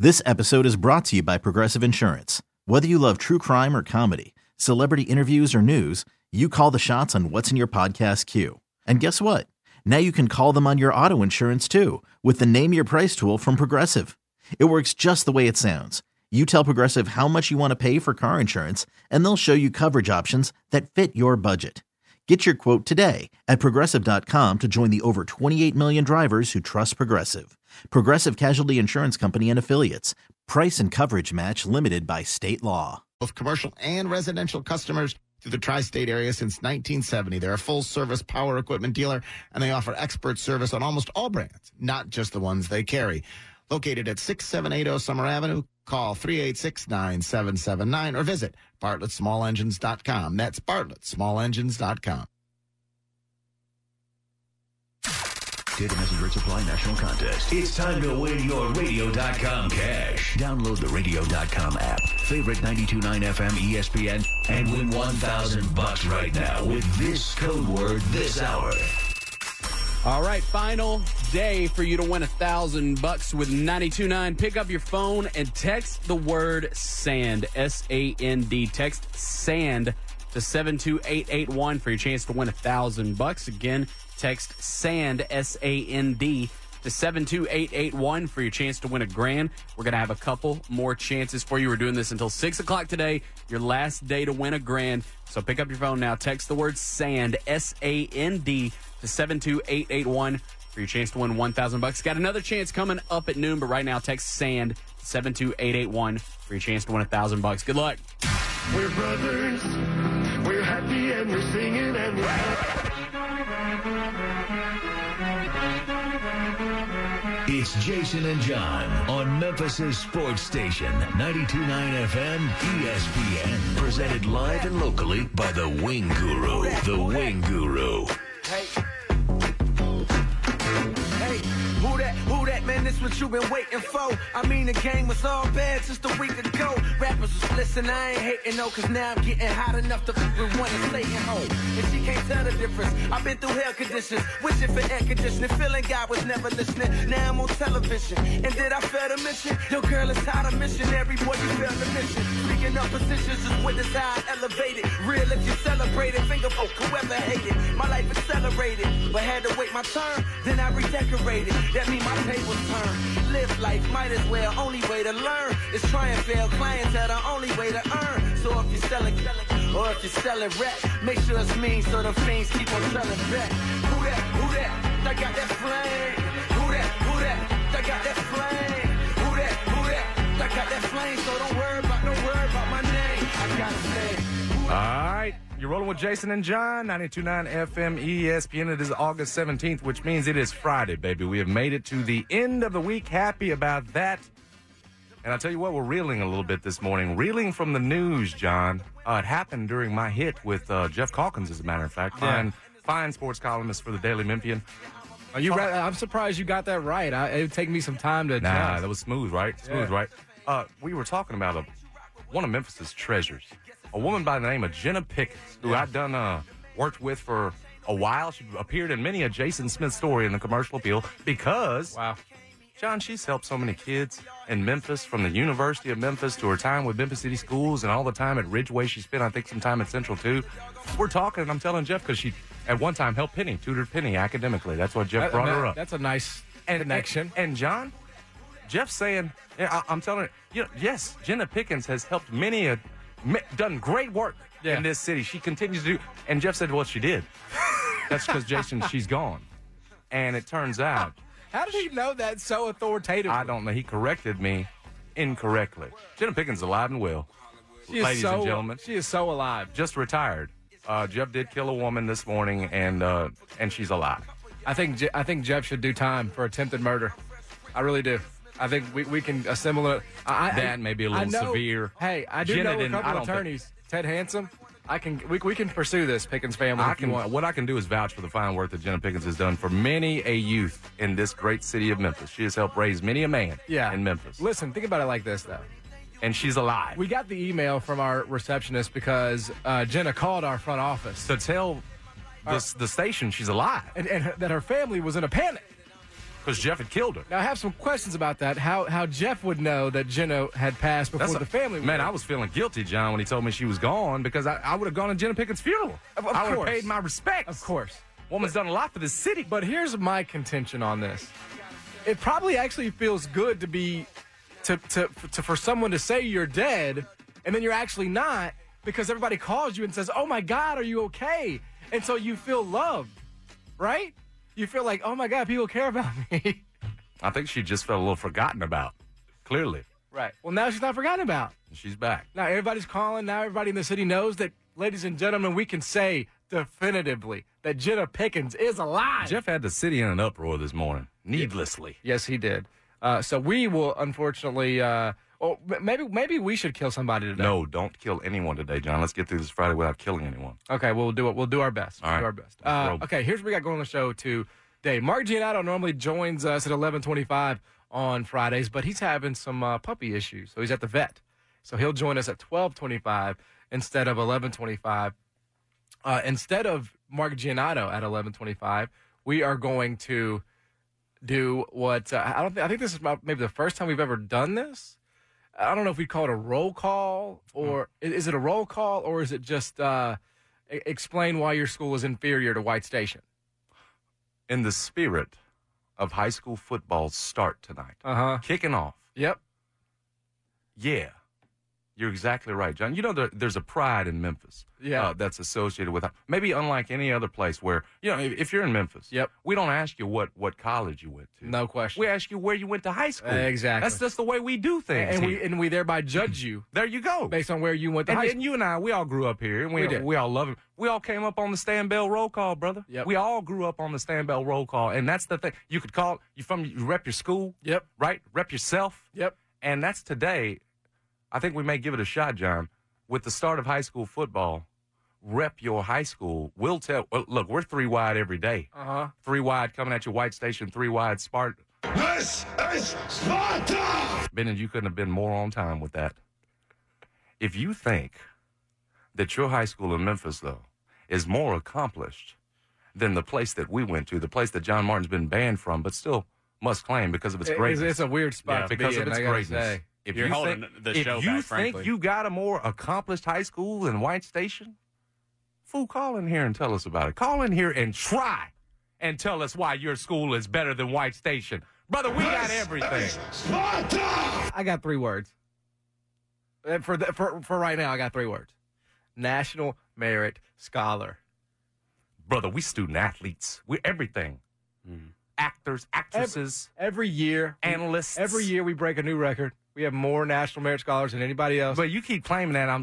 This episode is brought to you by Progressive Insurance. Whether you love true crime or comedy, celebrity interviews or news, you call the shots on what's in your podcast queue. And guess what? Now you can call them on your auto insurance too with the Name Your Price tool from Progressive. It works just the way it sounds. You tell Progressive how much you want to pay for car insurance, and they'll show you coverage options that fit your budget. Get your quote today at Progressive.com to join the over 28 million drivers who trust Progressive. Progressive Casualty Insurance Company and Affiliates. Price and coverage match limited by state law. Both commercial and residential customers through the tri-state area since 1970. They're a full-service power equipment dealer, and they offer expert service on almost all brands, not just the ones they carry. Located at 6780 Summer Avenue, call 386-9779 or visit BartlettSmallEngines.com. That's BartlettSmallEngines.com. Data Messenger Supply National Contest. It's time to win your Radio.com cash. Download the Radio.com app, favorite 92.9 FM ESPN, and win $1,000 right now with this code word this hour. All right, final day for you to win $1,000 with 92.9. Pick up your phone and text the word SAND, S-A-N-D. Text SAND to 72881 for your chance to win $1,000. Again, text SAND, S-A-N-D, to 72881 for your chance to win $1,000. We're going to have a couple more chances for you. We're doing this until 6 o'clock today, your last day to win $1,000. So pick up your phone now. Text the word SAND, S-A-N-D, to 72881 for your chance to win $1,000. Got another chance coming up at noon, but right now text SAND 72881 for your chance to win $1,000. Good luck. We're brothers. We're happy and we're singing and we're It's Jason and John on Memphis' sports station, 92.9 FM ESPN. Presented live and locally by the Wing Guru. The Wing Guru. Hey, who that, man, this what you been waiting for. I mean, the game was all bad just a week ago. Rappers was listening, I ain't hating no, cause now I'm getting hot enough to want to stay at home. And she can't tell the difference. I've been through hell conditions, wishing for air conditioning, feeling God was never listening. Now I'm on television, and did I fail to mention? Your girl is hot, a missionary, boy, you failed the mission. Speaking of positions, just witness how I elevated. Real if you celebrate it, finger folk, whoever hated. My life accelerated, but had to wait my turn, then I redecorated. That mean my tables turn. Live life, might as well, only way to learn is try and fail. Clientele, the only way to earn. So if you're selling, or if you're selling rap, make sure it's mean so the fiends keep on selling back. Who that, that got that flame? Who that, that got that flame? Who that, that got that flame? So don't worry about my name. I gotta say. All right, you're rolling with Jason and John, 92.9 FM ESPN. It is August 17th, which means it is Friday, baby. We have made it to the end of the week. Happy about that. And I'll tell you what, we're reeling a little bit this morning. Reeling from the news, John. It happened during my hit with Jeff Calkins, as a matter of fact. Fine sports columnist for the Daily Memphian. I'm surprised you got that right. It would take me some time to Nah, that was smooth, right? Smooth, right? We were talking about one of Memphis's treasures. A woman by the name of Jenna Pickens, who I'd done worked with for a while. She appeared in many a Jason Smith story in the Commercial Appeal because, John, she's helped so many kids in Memphis, from the University of Memphis to her time with Memphis City Schools and all the time at Ridgeway. She spent, I think, some time at Central, too. We're talking, and I'm telling Jeff, because she, at one time, helped Penny, tutored Penny academically. That's what Jeff brought her up. That's a nice connection. And John, Jeff's saying, I'm telling her, yes, Jenna Pickens has helped done great work in this city. She continues to do, and Jeff said, well, she did. That's because, Jason, she's gone. And it turns out. How did he know that so authoritatively? I don't know. He corrected me incorrectly. Jenna Pickens is alive and well. Ladies and gentlemen. She is so alive. Just retired. Jeff did kill a woman this morning, and she's alive. I think Jeff should do time for attempted murder. I really do. I think we can assemble it. That may be a little severe. Hey, I do know a couple of attorneys. Ted Handsome. We can pursue this Pickens family. What I can do is vouch for the fine work that Jenna Pickens has done for many a youth in this great city of Memphis. She has helped raise many a man in Memphis. Listen, think about it like this, though. And she's alive. We got the email from our receptionist because Jenna called our front office to tell the station she's alive. And that her family was in a panic. because Jeff had killed her. Now, I have some questions about that. How Jeff would know that Jenna had passed before the family Man, would. I was feeling guilty, John, when he told me she was gone because I would have gone to Jenna Pickens' funeral. Of I would have course. paid my respects. Of course. Woman's done a lot for this city. But here's my contention on this. It probably actually feels good to be for someone to say you're dead and then you're actually not, because everybody calls you and says, "Oh my God, are you okay?" And so you feel loved, right? You feel like, "Oh my God, people care about me." I think she just felt a little forgotten about. Clearly. Right. Well, now she's not forgotten about. She's back. Now everybody's calling. Now everybody in the city knows that, ladies and gentlemen, we can say definitively that Jenna Pickens is alive. Jeff had the city in an uproar this morning, needlessly. Yes, he did. So we will, unfortunately, maybe we should kill somebody today. No, don't kill anyone today, John. Let's get through this Friday without killing anyone. Okay, we'll do it. We'll do our best. All right. Do our best. Okay, here's what we got going on the show today. Mark Giannotto normally joins us at 11:25 on Fridays, but he's having some puppy issues, so he's at the vet. So he'll join us at 12:25 instead of 11:25. Instead of Mark Giannotto at 11:25, we are going to do what I think this is maybe the first time we've ever done this. I don't know if we call it a roll call, or is it a roll call, or is it just explain why your school is inferior to White Station? In the spirit of high school football's start tonight, kicking off. Yep. Yeah, you're exactly right, John. You know, there's a pride in Memphis. Yeah. That's associated with, maybe unlike any other place where, if you're in Memphis, Yep. we don't ask you what college you went to. No question. We ask you where you went to high school. Exactly. That's just the way we do things. And we thereby judge you there you go. based on where you went to high school. And you and I, we all grew up here, and We did. we all love it. We all came up on the Stan Bell roll call, brother. Yep. We all grew up on the Stan Bell roll call, and that's the thing. You could call you rep your school. Yep. Right. Rep yourself. Yep. And that's today. I think we may give it a shot, John. With the start of high school football, rep your high school. We'll tell. Look, we're 3 wide every day. 3 wide coming at you, White Station. 3 wide, Sparta. This is Sparta! Bennett, you couldn't have been more on time with that. If you think that your high school in Memphis, though, is more accomplished than the place that we went to, the place that John Martin's been banned from, but still must claim because of its greatness. It's a weird spot to because be of in, its I gotta greatness. say. If You're you holding think, the show if you back, frankly. think you got a more accomplished high school than White Station, fool, call in here and tell us about it. Call in here and try and tell us why your school is better than White Station. Brother, we got everything. Sparta! I got 3 words. For right now, I got 3 words. National Merit Scholar. Brother, we student athletes. We're everything. Actors, actresses, Every year, analysts. every year we break a new record. We have more National Merit Scholars than anybody else. But you keep claiming that.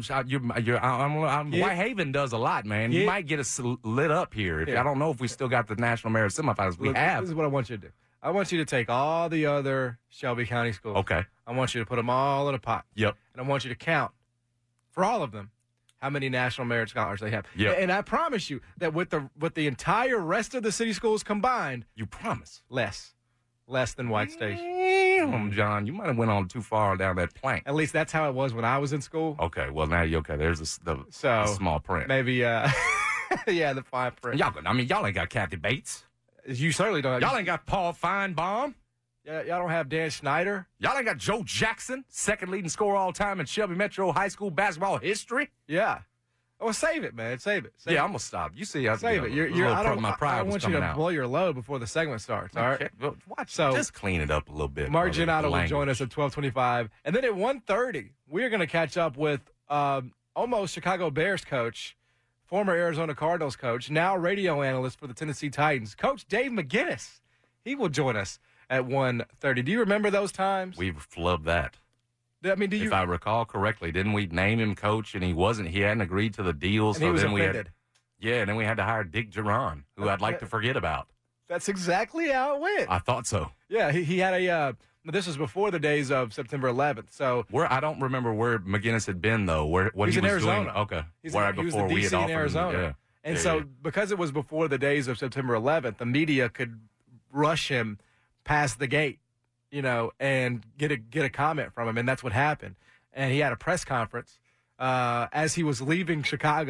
Yeah. Whitehaven does a lot, man. Yeah. You might get us lit up here. Yeah. I don't know if we still got the National Merit semifinals. We Look, have. This is what I want you to do. I want you to take all the other Shelby County schools. Okay. I want you to put them all in a pot. Yep. And I want you to count, for all of them, how many National Merit Scholars they have. Yep. And I promise you that with the entire rest of the city schools combined, You promise. less than White Station. Damn, John, you might have went on too far down that plank. At least that's how it was when I was in school. Okay, well, now you're okay. There's the small print. Maybe, yeah, the fine print. Y'all ain't got Kathy Bates. You certainly don't. Y'all ain't got Paul Feinbaum. Y'all don't have Dan Schneider. Y'all ain't got Joe Jackson, second leading scorer all time in Shelby Metro High School basketball history. Yeah. Oh, save it, man. Save it. Save Yeah, it. I'm gonna stop. You see, Save it. my pride I was want you coming to out. blow your load before the segment starts. All right. Okay, well, watch. So- Just clean it up a little bit. Mark brother, Giannotto the will join language. us at 12:25, and then at 1:30, we are going to catch up with almost Chicago Bears coach, former Arizona Cardinals coach, now radio analyst for the Tennessee Titans, Coach Dave McGinnis. He will join us at 1:30. Do you remember those times? We've flubbed that. I mean, do you? If I recall correctly, didn't we name him coach and he hadn't agreed to the deal? and So he was then offended. and then we had to hire Dick Geron, who I'd like to forget about. That's exactly how it went. I thought so. Yeah, he had a. This was before the days of September 11th. So I don't remember where McGinnis had been though. What He's he in was Arizona. doing? Okay, He's right he was before the we DC had in offered him, Arizona. yeah. And Yeah, so yeah. because it was before the days of September 11th, the media could rush him past the gate, and get a comment from him, and that's what happened. And he had a press conference as he was leaving Chicago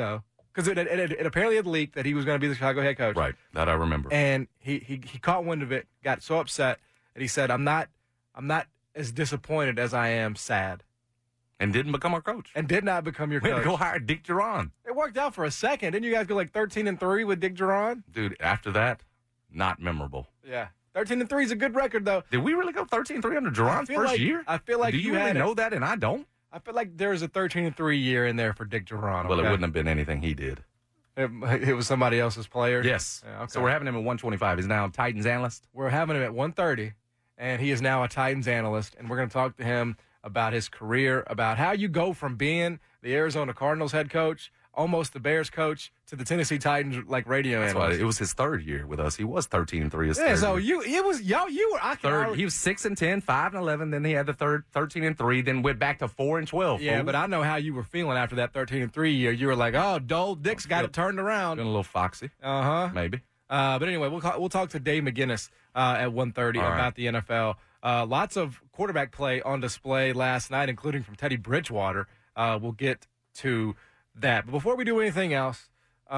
because it apparently had leaked that he was going to be the Chicago head coach. Right, that I remember. And he caught wind of it, got so upset, and he said, I'm not as disappointed as I am sad. And didn't become our coach. And did not become your We had coach. to go hire Dick Duran. It worked out for a second. Didn't you guys go like 13-3 with Dick Duran? Dude, after that, not memorable. Yeah. 13-3 is a good record, though. Did we really go 13-3 under Duran's first year? I feel like Do you really know that and I don't? I feel like there was a 13-3 year in there for Dick Duran. Well, it okay? wouldn't have been anything he did. It was somebody else's player? Yes. Yeah, okay. So we're having him at 125. He's now Titans analyst. We're having him at 1:30, and he is now a Titans analyst, and we're going to talk to him about his career, about how you go from being the Arizona Cardinals head coach, almost the Bears coach, to the Tennessee Titans radio That's why analyst. it was his third year with us. He was 13-3 his Yeah, third so year. you were I can Third, already- he was 6-10, 5-11. Then he had the third 13-3. Then went back to 4-12. Yeah, fool. but I know how you were feeling after that 13-3 year. You were like, "Oh, Dole Dick's got it turned around." Been a little foxy, maybe. But anyway, we'll talk to Dave McGinnis at 1:30 All right. about the NFL. Lots of quarterback play on display last night, including from Teddy Bridgewater. We'll get to that. But before we do anything else,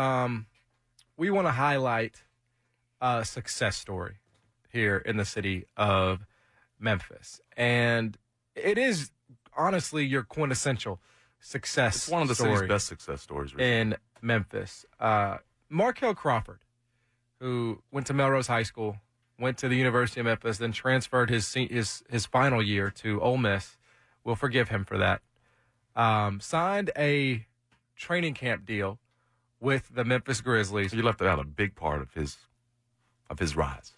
we want to highlight a success story here in the city of Memphis. And it is honestly your quintessential success It's one of the story city's best success stories. Richard. in Memphis. Markel Crawford, who went to Melrose High School, went to the University of Memphis, then transferred his final year to Ole Miss. We'll forgive him for that. Signed a training camp deal with the Memphis Grizzlies. You left out a big part of his rise.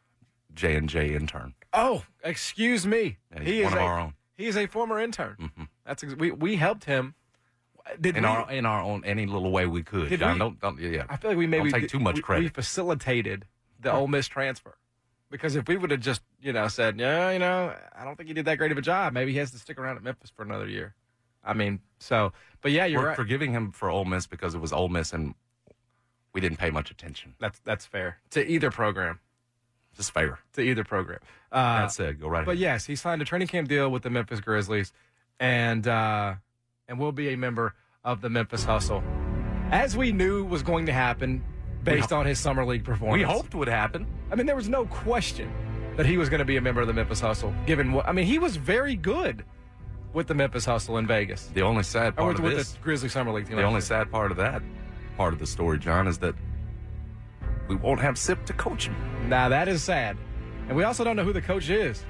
J&J intern. Oh, excuse me. Yeah, he's one of our own. He is a former intern. Mm-hmm. That's we helped him. In our own any little way we could. Did John, we? don't yeah. I feel like we maybe don't take too much we credit. facilitated the Ole Miss transfer. Because if we would have just, said, I don't think he did that great of a job. Maybe he has to stick around at Memphis for another year. But yeah, you're We're right. forgiving him for Ole Miss because it was Ole Miss and we didn't pay much attention. That's fair to either program. Just fair. That said, go right ahead. But yes, he signed a training camp deal with the Memphis Grizzlies, and will be a member of the Memphis Hustle, as we knew was going to happen based on his summer league performance. We hoped would happen. I mean, there was no question that he was going to be a member of the Memphis Hustle. He was very good with the Memphis Hustle in Vegas. The only sad Or part with of this, the Grizzly Summer League team. the only sad part of that part of the story, John, is that we won't have Sip to coach him. Nah, that is sad. And we also don't know who the coach is.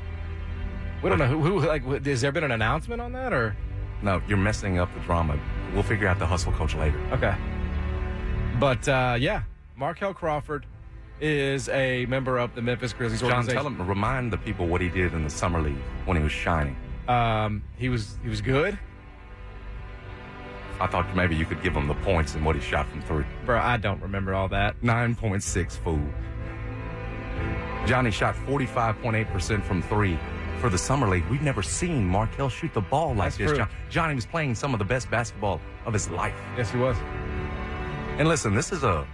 We don't know who has there been an announcement on that, or? No, you're messing up the drama. We'll figure out the Hustle coach later. Okay. But, Markel Crawford is a member of the Memphis Grizzlies John, organization. remind the people what he did in the summer league when he was shining. He was good. I thought maybe you could give him the points and what he shot from three. Bro, I don't remember all that. 9.6, fool. Johnny shot 45.8% from three. For the summer league, we've never seen Markel shoot the ball like That's this. true. Johnny was playing some of the best basketball of his life. Yes, he was. And listen, this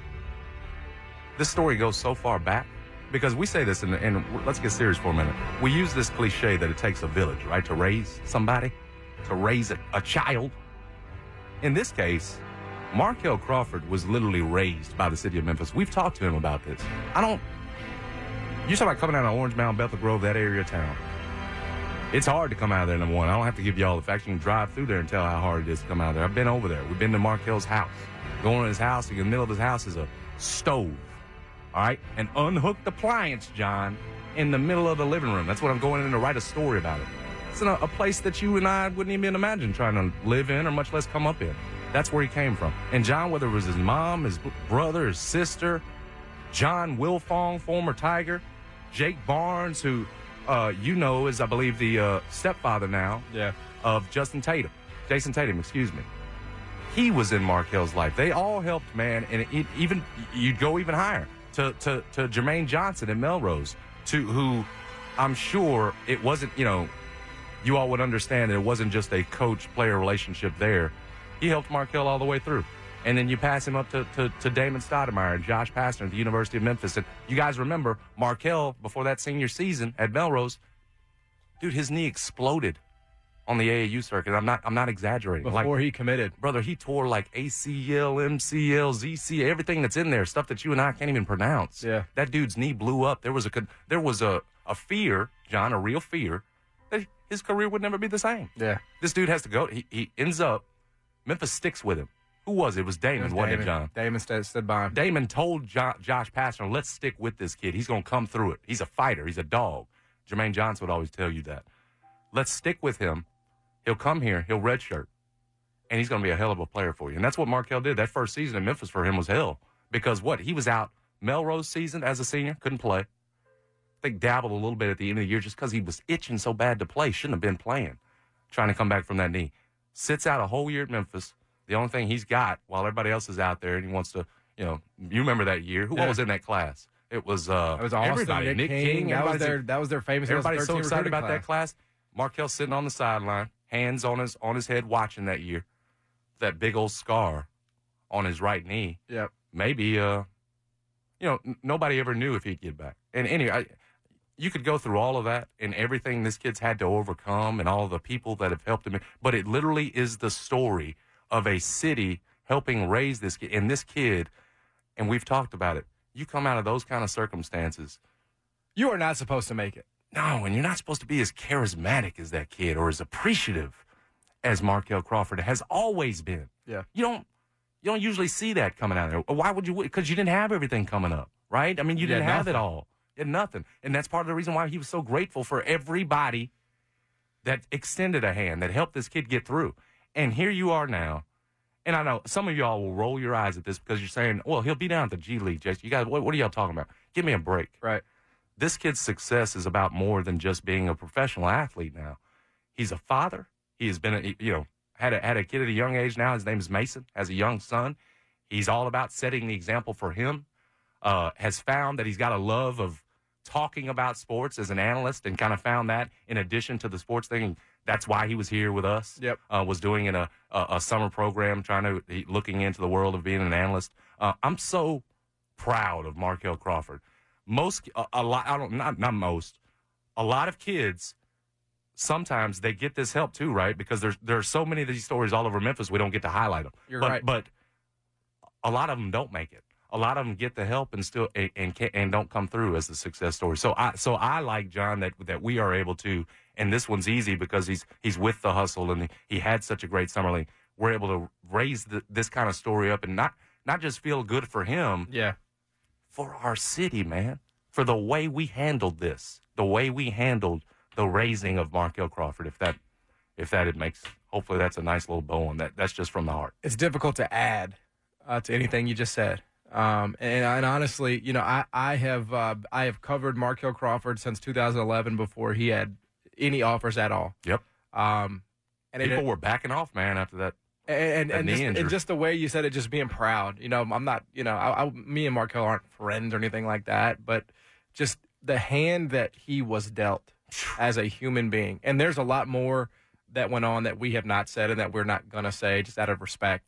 story goes so far back because we say this, and let's get serious for a minute. We use this cliche that it takes a village, right, to raise somebody, to raise a child. In this case, Markel Crawford was literally raised by the city of Memphis. We've talked to him about this. You talk about coming out of Orange Mound, Bethel Grove, that area of town. It's hard to come out of there, number one. I don't have to give you all the facts. You can drive through there and tell how hard it is to come out of there. I've been over there. We've been to Markel's house. Going to his house, in the middle of his house is a stove, all right? An unhooked appliance, John, in the middle of the living room. That's what I'm going in to write a story about it. It's in a place that you and I wouldn't even imagine trying to live in or much less come up in. That's where he came from. And John, whether it was his mom, his brother, his sister, John Wilfong, former Tiger, Jake Barnes, who is, I believe, the stepfather now of Jason Tatum, excuse me. He was in Markel's life. They all helped, man, and you'd go even higher to Jermaine Johnson in Melrose, who I'm sure it wasn't, you all would understand that it wasn't just a coach-player relationship there. He helped Markel all the way through. And then you pass him up to Damon Stoudemire and Josh Pastner at the University of Memphis. And you guys remember, Markel, before that senior season at Melrose, dude, his knee exploded on the AAU circuit. I'm not exaggerating. Before he committed. Brother, he tore like ACL, MCL, ZC, everything that's in there, stuff that you and I can't even pronounce. Yeah. That dude's knee blew up. There was a fear, John, a real fear, that his career would never be the same. Yeah. This dude has to go. He ends up, Memphis sticks with him. Who was it? It was Damon, wasn't it, John? Damon stood by him. Damon told Josh Pastner, let's stick with this kid. He's going to come through it. He's a fighter. He's a dog. Jermaine Johnson would always tell you that. Let's stick with him. He'll come here. He'll redshirt. And he's going to be a hell of a player for you. And that's what Markel did. That first season in Memphis for him was hell. Because what? He was out Melrose season as a senior. Couldn't play. I think dabbled a little bit at the end of the year just because he was itching so bad to play. Shouldn't have been playing. Trying to come back from that knee. Sits out a whole year at Memphis. The only thing he's got while everybody else is out there and he wants to, you remember that year. Who was in that class? It was Austin, everybody. Nick King. That was their famous. Everybody's so excited about that class. Markel's sitting on the sideline, hands on his head watching that year. That big old scar on his right knee. Yep. Maybe, nobody ever knew if he'd get back. And anyway, you could go through all of that and everything this kid's had to overcome and all the people that have helped him. But it literally is the story of a city helping raise this kid. And this kid, and we've talked about it, you come out of those kind of circumstances. You are not supposed to make it. No, and you're not supposed to be as charismatic as that kid or as appreciative as Markel Crawford has always been. Yeah. You don't usually see that coming out of there. Why would you? Because you didn't have everything coming up, right? I mean, you didn't have it all. You had nothing. And that's part of the reason why he was so grateful for everybody that extended a hand, that helped this kid get through. And here you are now. And I know some of y'all will roll your eyes at this because you're saying, well, he'll be down at the G League, Jason. You guys, what are y'all talking about? Give me a break. Right. This kid's success is about more than just being a professional athlete now. He's a father. He has been, had a kid at a young age now. His name is Mason, has a young son. He's all about setting the example for him. Has found that he's got a love of talking about sports as an analyst and kind of found that in addition to the sports thing. That's why he was here with us. Yep. Was doing a summer program, looking into the world of being an analyst. I'm so proud of Markel Crawford. A lot of kids, sometimes they get this help too, right? Because there are so many of these stories all over Memphis, we don't get to highlight them. You're right. But a lot of them don't make it. A lot of them get the help and still and don't come through as the success story. So I like, John, that we are able to, and this one's easy because he's with the hustle and he had such a great summer league. We're able to raise this kind of story up and not just feel good for him. Yeah. For our city, man, for the way we handled this, the way we handled the raising of Markel Crawford. If that it makes, hopefully that's a nice little bow on that. That's just from the heart. It's difficult to add to anything you just said. And honestly, I have covered Markel Crawford since 2011 before he had any offers at all. Yep. And people were backing off, man, after that. And just the way you said it, just being proud. I'm not. Me and Markel aren't friends or anything like that, but just the hand that he was dealt as a human being. And there's a lot more that went on that we have not said and that we're not going to say, just out of respect,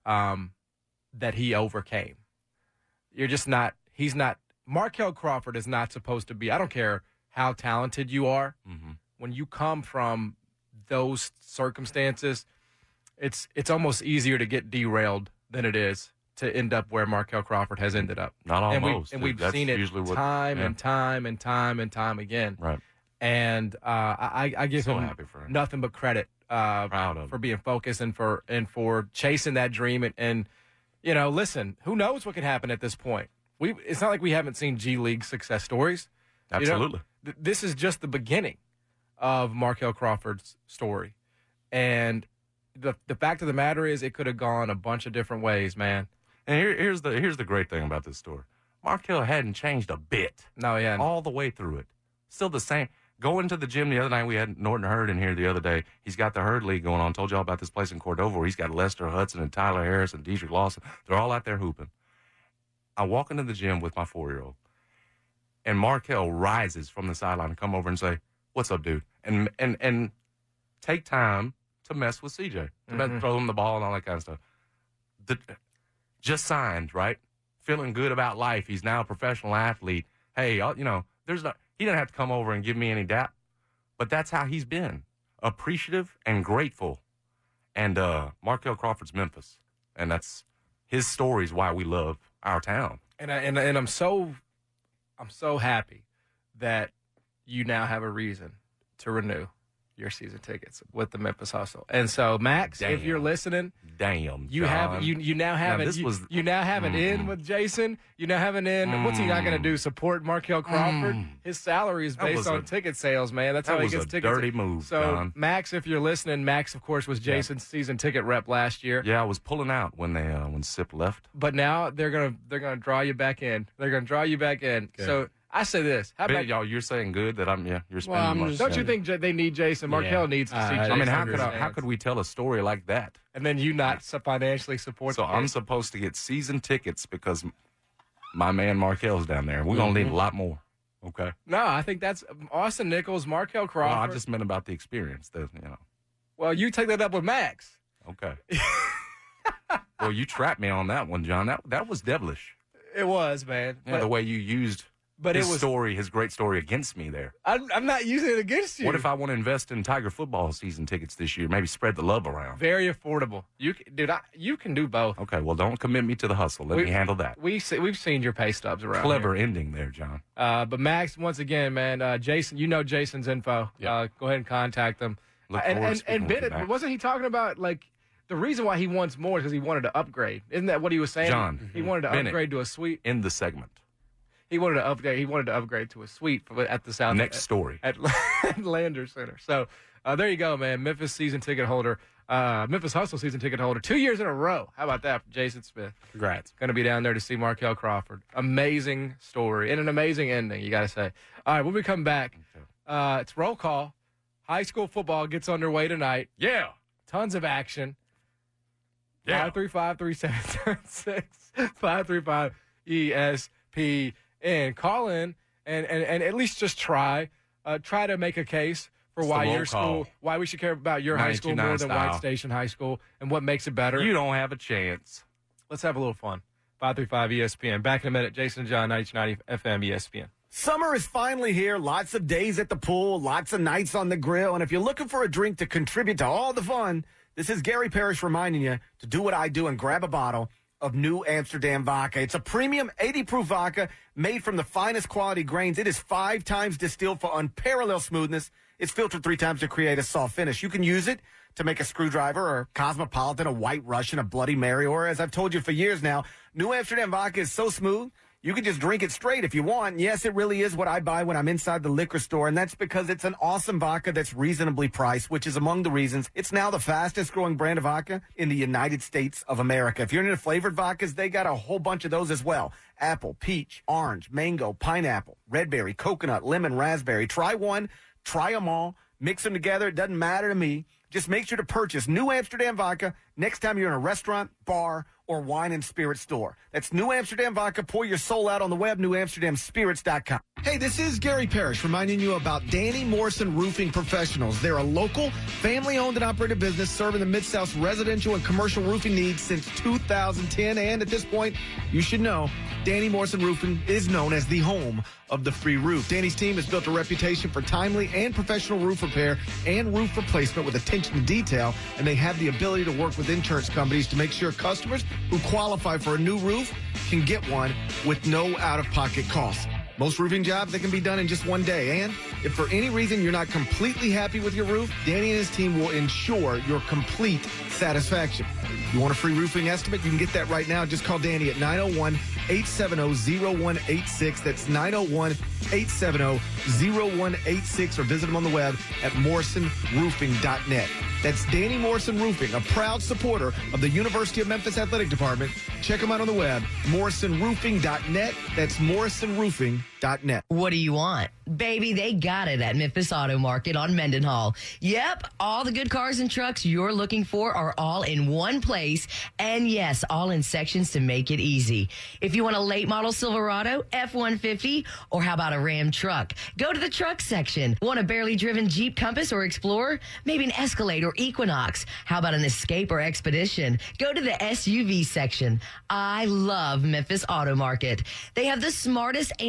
that he overcame. You're just not. He's not. Markel Crawford is not supposed to be. I don't care how talented you are. Mm-hmm. When you come from those circumstances, it's almost easier to get derailed than it is to end up where Markel Crawford has ended up. Not almost. And we've seen it time and time again. Right. And I give him happy for him. Nothing but credit Proud of for being focused and for chasing that dream. And listen, who knows what could happen at this point? It's not like we haven't seen G League success stories. Absolutely. This is just the beginning of Markel Crawford's story. And the fact of the matter is, it could have gone a bunch of different ways, man. And here's the great thing about this story. Markel hadn't changed a bit. No, yeah. All the way through it. Still the same. Going to the gym the other night, we had Norton Hurd in here the other day. He's got the Hurd League going on. Told y'all about this place in Cordova where he's got Lester Hudson and Tyler Harris and Dedrick Lawson. They're all out there hooping. I walk into the gym with my 4-year-old, and Markel rises from the sideline and come over and say, "What's up, dude?" And take time to mess with CJ, to throw him the ball and all that kind of stuff. Just signed, right? Feeling good about life. He's now a professional athlete. Hey, he didn't have to come over and give me any dap, but that's how he's been. appreciative and grateful. And Markel Crawford's Memphis, and that's his story is why we love our town. And I'm so happy that you now have a reason to renew your season tickets with the Memphis Hustle. And so, Max, if you're listening, you have you now have it. You now have an in with Jason. You now have an in. What's he not going to do? Support Markel Crawford? His salary is based on ticket sales, man. That's how he gets tickets. Dirty move. So, John. Max, if you're listening, Max, of course, was Jason's season ticket rep last year. Yeah, I was pulling out when SIP left. But now they're gonna draw you back in. They're gonna draw you back in. Okay. So. I say this. How about y'all? You're saying good that you're spending money. Don't you think they need Jason? Markel needs to see Jason. I mean, how could we tell a story like that? And then you not financially support. So I'm supposed to get season tickets because my man Markel's down there. We're gonna need a lot more. Okay. No, I think that's Austin Nichols, Markel Crawford. Well, I just meant about the experience. Well, you take that up with Max. Okay. Well, you trapped me on that one, John. That was devilish. It was, man. Yeah, the way you used. But his great story against me there. I'm not using it against you. What if I want to invest in Tiger football season tickets this year? Maybe spread the love around. Very affordable. You can do both. Okay, well, don't commit me to the hustle. Let me handle that. We've seen your pay stubs around. Clever ending there, John. But Max, once again, man, Jason, you know Jason's info. Yep. Go ahead and contact him. And Bennett, wasn't he talking about like the reason why he wants more is because he wanted to upgrade? Isn't that what he was saying? John, he wanted to upgrade to a suite. In the segment. He wanted to upgrade. He wanted to upgrade to a suite at the South. Next story at Landers Center. So there you go, man. Memphis season ticket holder, Memphis Hustle season ticket holder, 2 years in a row. How about that, Jason Smith? Congrats. Going to be down there to see Markel Crawford. Amazing story and an amazing ending. You got to say. All right, when we come back, it's roll call. High school football gets underway tonight. Yeah, tons of action. Yeah. 535-3776. 535 ESP. And call in and at least just try to make a case for why we should care about your high school more than White Station High School and what makes it better. You don't have a chance. Let's have a little fun. 535 ESPN. Back in a minute. Jason and John, 92.90 FM ESPN. Summer is finally here. Lots of days at the pool, lots of nights on the grill. And if you're looking for a drink to contribute to all the fun, this is Gary Parrish reminding you to do what I do and grab a bottle of New Amsterdam vodka. It's a premium 80-proof vodka made from the finest quality grains. It is 5 times distilled for unparalleled smoothness. It's filtered 3 times to create a soft finish. You can use it to make a screwdriver or Cosmopolitan, a White Russian, a Bloody Mary, or as I've told you for years now, New Amsterdam vodka is so smooth, you can just drink it straight if you want. Yes, it really is what I buy when I'm inside the liquor store, and that's because it's an awesome vodka that's reasonably priced, which is among the reasons it's now the fastest growing brand of vodka in the United States of America. If you're into flavored vodkas, they got a whole bunch of those as well. Apple, peach, orange, mango, pineapple, red berry, coconut, lemon, raspberry. Try one, try them all, mix them together. It doesn't matter to me. Just make sure to purchase New Amsterdam vodka next time you're in a restaurant, bar, or wine and spirit store. That's New Amsterdam vodka. Pour your soul out on the web, newamsterdamspirits.com. Hey, this is Gary Parrish reminding you about Danny Morrison Roofing Professionals. They're a local, family-owned and operated business serving the Mid-South's residential and commercial roofing needs since 2010. And at this point, you should know, Danny Morrison Roofing is known as the home of the free roof. Danny's team has built a reputation for timely and professional roof repair and roof replacement with attention to detail, and they have the ability to work with insurance companies to make sure customers who qualify for a new roof can get one with no out-of-pocket costs. Most roofing jobs, they can be done in just one day. And if for any reason you're not completely happy with your roof, Danny and his team will ensure your complete satisfaction. You want a free roofing estimate? You can get that right now. Just call Danny at 901-870-0186. That's 901-870-0186, or visit him on the web at morrisonroofing.net. That's Danny Morrison Roofing, a proud supporter of the University of Memphis Athletic Department. Check them out on the web, morrisonroofing.net. That's morrisonroofing.net. What do you want? Baby, they got it at Memphis Auto Market on Mendenhall. Yep, all the good cars and trucks you're looking for are all in one place. And yes, all in sections to make it easy. If you want a late model Silverado, F-150, or how about a Ram truck? Go to the truck section. Want a barely driven Jeep Compass or Explorer? Maybe an Escalade or Equinox? How about an Escape or Expedition? Go to the SUV section. I love Memphis Auto Market. They have the smartest and best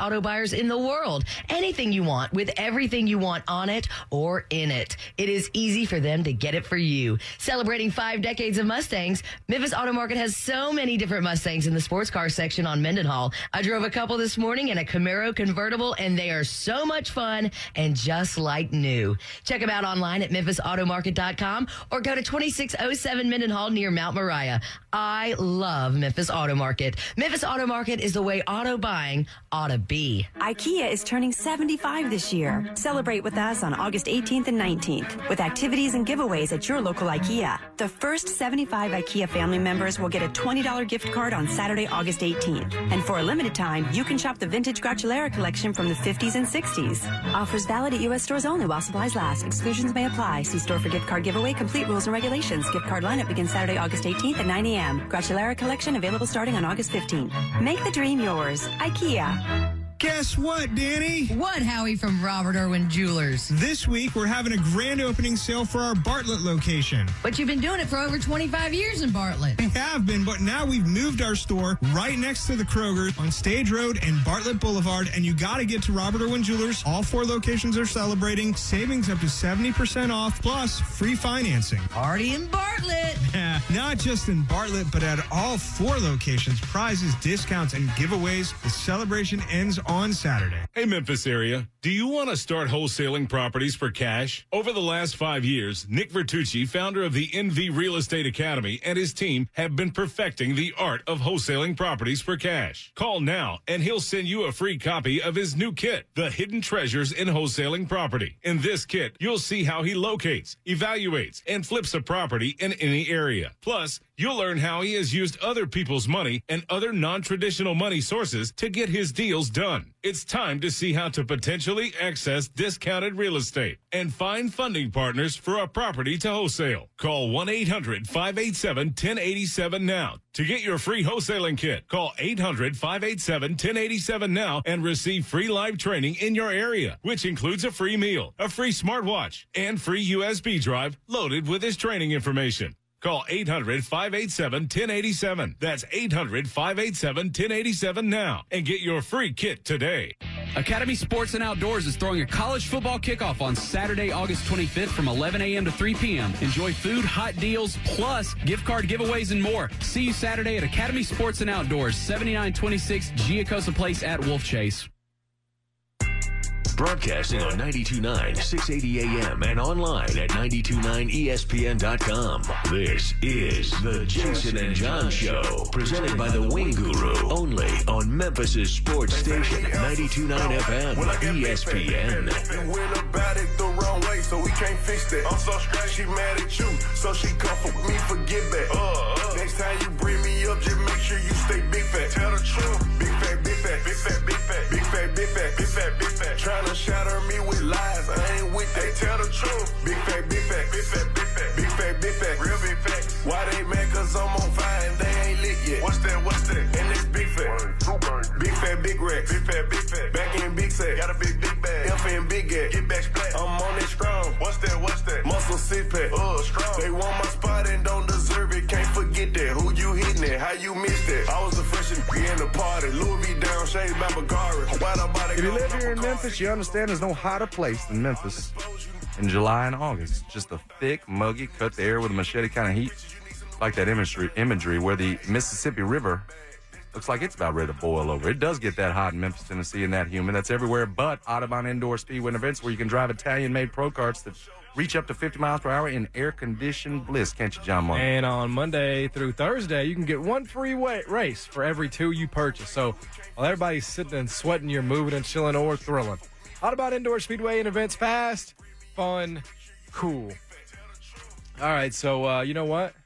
auto buyers in the world. Anything you want with everything you want on it or in it. It is easy for them to get it for you. Celebrating 5 decades of Mustangs, Memphis Auto Market has so many different Mustangs in the sports car section on Mendenhall. I drove a couple this morning in a Camaro convertible, and they are so much fun and just like new. Check them out online at memphisautomarket.com or go to 2607 Mendenhall near Mount Moriah. I love Memphis Auto Market. Memphis Auto Market is the way auto buying ought to be. IKEA is turning 75 this year. Celebrate with us on August 18th and 19th with activities and giveaways at your local IKEA. The first 75 IKEA family members will get a $20 gift card on Saturday, August 18th. And for a limited time, you can shop the vintage Gratulera collection from the 50s and 60s. Offers valid at U.S. stores only while supplies last. Exclusions may apply. See store for gift card giveaway, complete rules and regulations. Gift card lineup begins Saturday, August 18th at 9 a.m. Gratulera collection available starting on August 15th. Make the dream yours. IKEA. Guess what, Danny? What, Howie from Robert Irwin Jewelers? This week, we're having a grand opening sale for our Bartlett location. But you've been doing it for over 25 years in Bartlett. We have been, but now we've moved our store right next to the Kroger on Stage Road and Bartlett Boulevard, and you got to get to Robert Irwin Jewelers. All 4 locations are celebrating savings up to 70% off, plus free financing. Party in Bartlett. Yeah, not just in Bartlett, but at all 4 locations. Prizes, discounts, and giveaways. The celebration ends on Saturday. Hey, Memphis area. Do you want to start wholesaling properties for cash? Over the last 5 years, Nick Vertucci, founder of the NV Real Estate Academy, and his team have been perfecting the art of wholesaling properties for cash. Call now, and he'll send you a free copy of his new kit, The Hidden Treasures in Wholesaling Property. In this kit, you'll see how he locates, evaluates, and flips a property in any area. Plus, you'll learn how he has used other people's money and other non-traditional money sources to get his deals done. It's time to see how to potentially access discounted real estate and find funding partners for a property to wholesale. Call 1-800-587-1087 now to get your free wholesaling kit. Call 800-587-1087 now and receive free live training in your area, which includes a free meal, a free smartwatch, and free USB drive loaded with his training information. Call 800-587-1087. That's 800-587-1087 now and get your free kit today. Academy Sports and Outdoors is throwing a college football kickoff on Saturday, August 25th from 11 a.m. to 3 p.m. Enjoy food, hot deals, plus gift card giveaways and more. See you Saturday at Academy Sports and Outdoors, 7926 Giacosa Place at Wolf Chase. Broadcasting on 92.9, 680 AM and online at 929ESPN.com. This is the Jason and John Show, presented by the Wing Guru, only on Memphis' sports station, 92.9 FM, ESPN. You went about it the wrong way, so we can't fix that. I'm so straight, she mad at you, so she come for me, forget that. Next time you bring me up, just make sure you stay big fat. Tell the truth, big fat, big fat, big fat, big fat, big fat, big fat, big fat, big fat. Tryna shatter me with lies, I ain't with that. Hey, tell the truth, big fat, big fat, big fat, big fat, big fat, big fat, real big facts. Why they mad? Cause I'm on fire and they ain't lit yet. What's that? What's that? And it's big fat, big fat, big rack, big fat, big fat. Back in big sack, got a big bag. F and big gat, get back splat. I'm on it strong. What's that? What's that? Muscle six pack, strong. They want my spot and don't deserve it. Can't forget that. Who you hitting it? How you missed it? I was the freshest in the party. Louis V down, shades by Bagari. If you live here in Memphis, you understand there's no hotter place than Memphis in July and August. Just a thick, muggy, cut the air with a machete kind of heat. Like that imagery where the Mississippi River looks like it's about ready to boil over. It does get that hot in Memphis, Tennessee, and that humid. That's everywhere but Audubon Indoor Speedway and Events, where you can drive Italian-made pro karts that reach up to 50 miles per hour in air-conditioned bliss. Can't you, John Martin? And on Monday through Thursday, you can get one free race for every 2 you purchase. So while everybody's sitting and sweating, you're moving and chilling or thrilling. Audubon Indoor Speedway and Events, fast, fun, cool. All right, so you know what?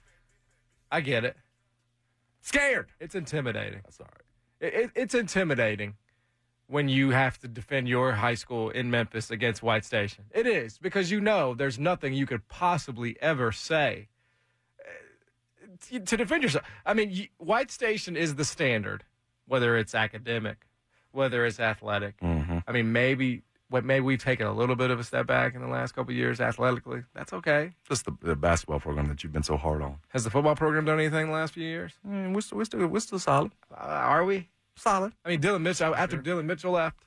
I get it. Scared. It's intimidating. That's all right. It's intimidating when you have to defend your high school in Memphis against White Station. It is, because you know there's nothing you could possibly ever say to defend yourself. I mean, White Station is the standard, whether it's academic, whether it's athletic. Mm-hmm. I mean, maybe we've taken a little bit of a step back in the last couple of years athletically. That's okay. Just the basketball program that you've been so hard on. Has the football program done anything in the last few years? We're still solid. Are we? Solid. I mean, Dylan Mitchell, after Dylan Mitchell left,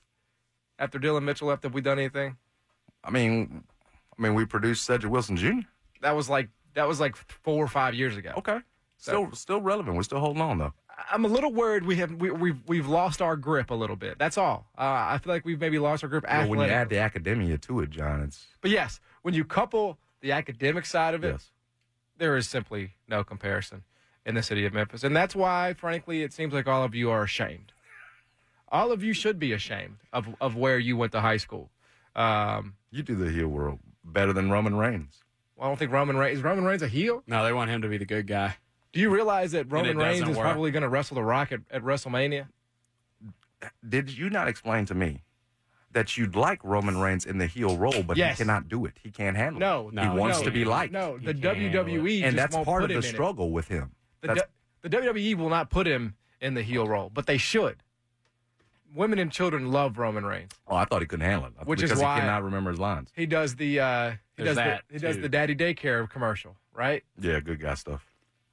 have we done anything? I mean, we produced Cedric Wilson Jr. That was like 4 or 5 years ago. Okay. Still relevant. We're still holding on, though. I'm a little worried we've lost our grip a little bit. That's all. I feel like we've maybe lost our grip. Well, when you add the academia to it, John, it's... But yes, when you couple the academic side of it, Yes. there is simply no comparison in the city of Memphis. And that's why, frankly, it seems like all of you are ashamed. All of you should be ashamed of where you went to high school. You do the heel world better than Roman Reigns. Well, I don't think is Roman Reigns a heel? No, they want him to be the good guy. Do you realize that Roman Reigns is work. probably going to wrestle The Rock at WrestleMania? Did you not explain to me that you'd like Roman Reigns in the heel role, but Yes. he cannot do it? He can't handle it. No, He wants to be liked. No, the WWE And just that's won't part put of him the in it. struggle with him. The WWE will not put him in the heel role, but they should. Women and children love Roman Reigns. Oh, I thought he couldn't handle it. Which because is why he cannot remember his lines. He does the There's that, he does too. the daddy daycare commercial, right? Yeah, good guy stuff.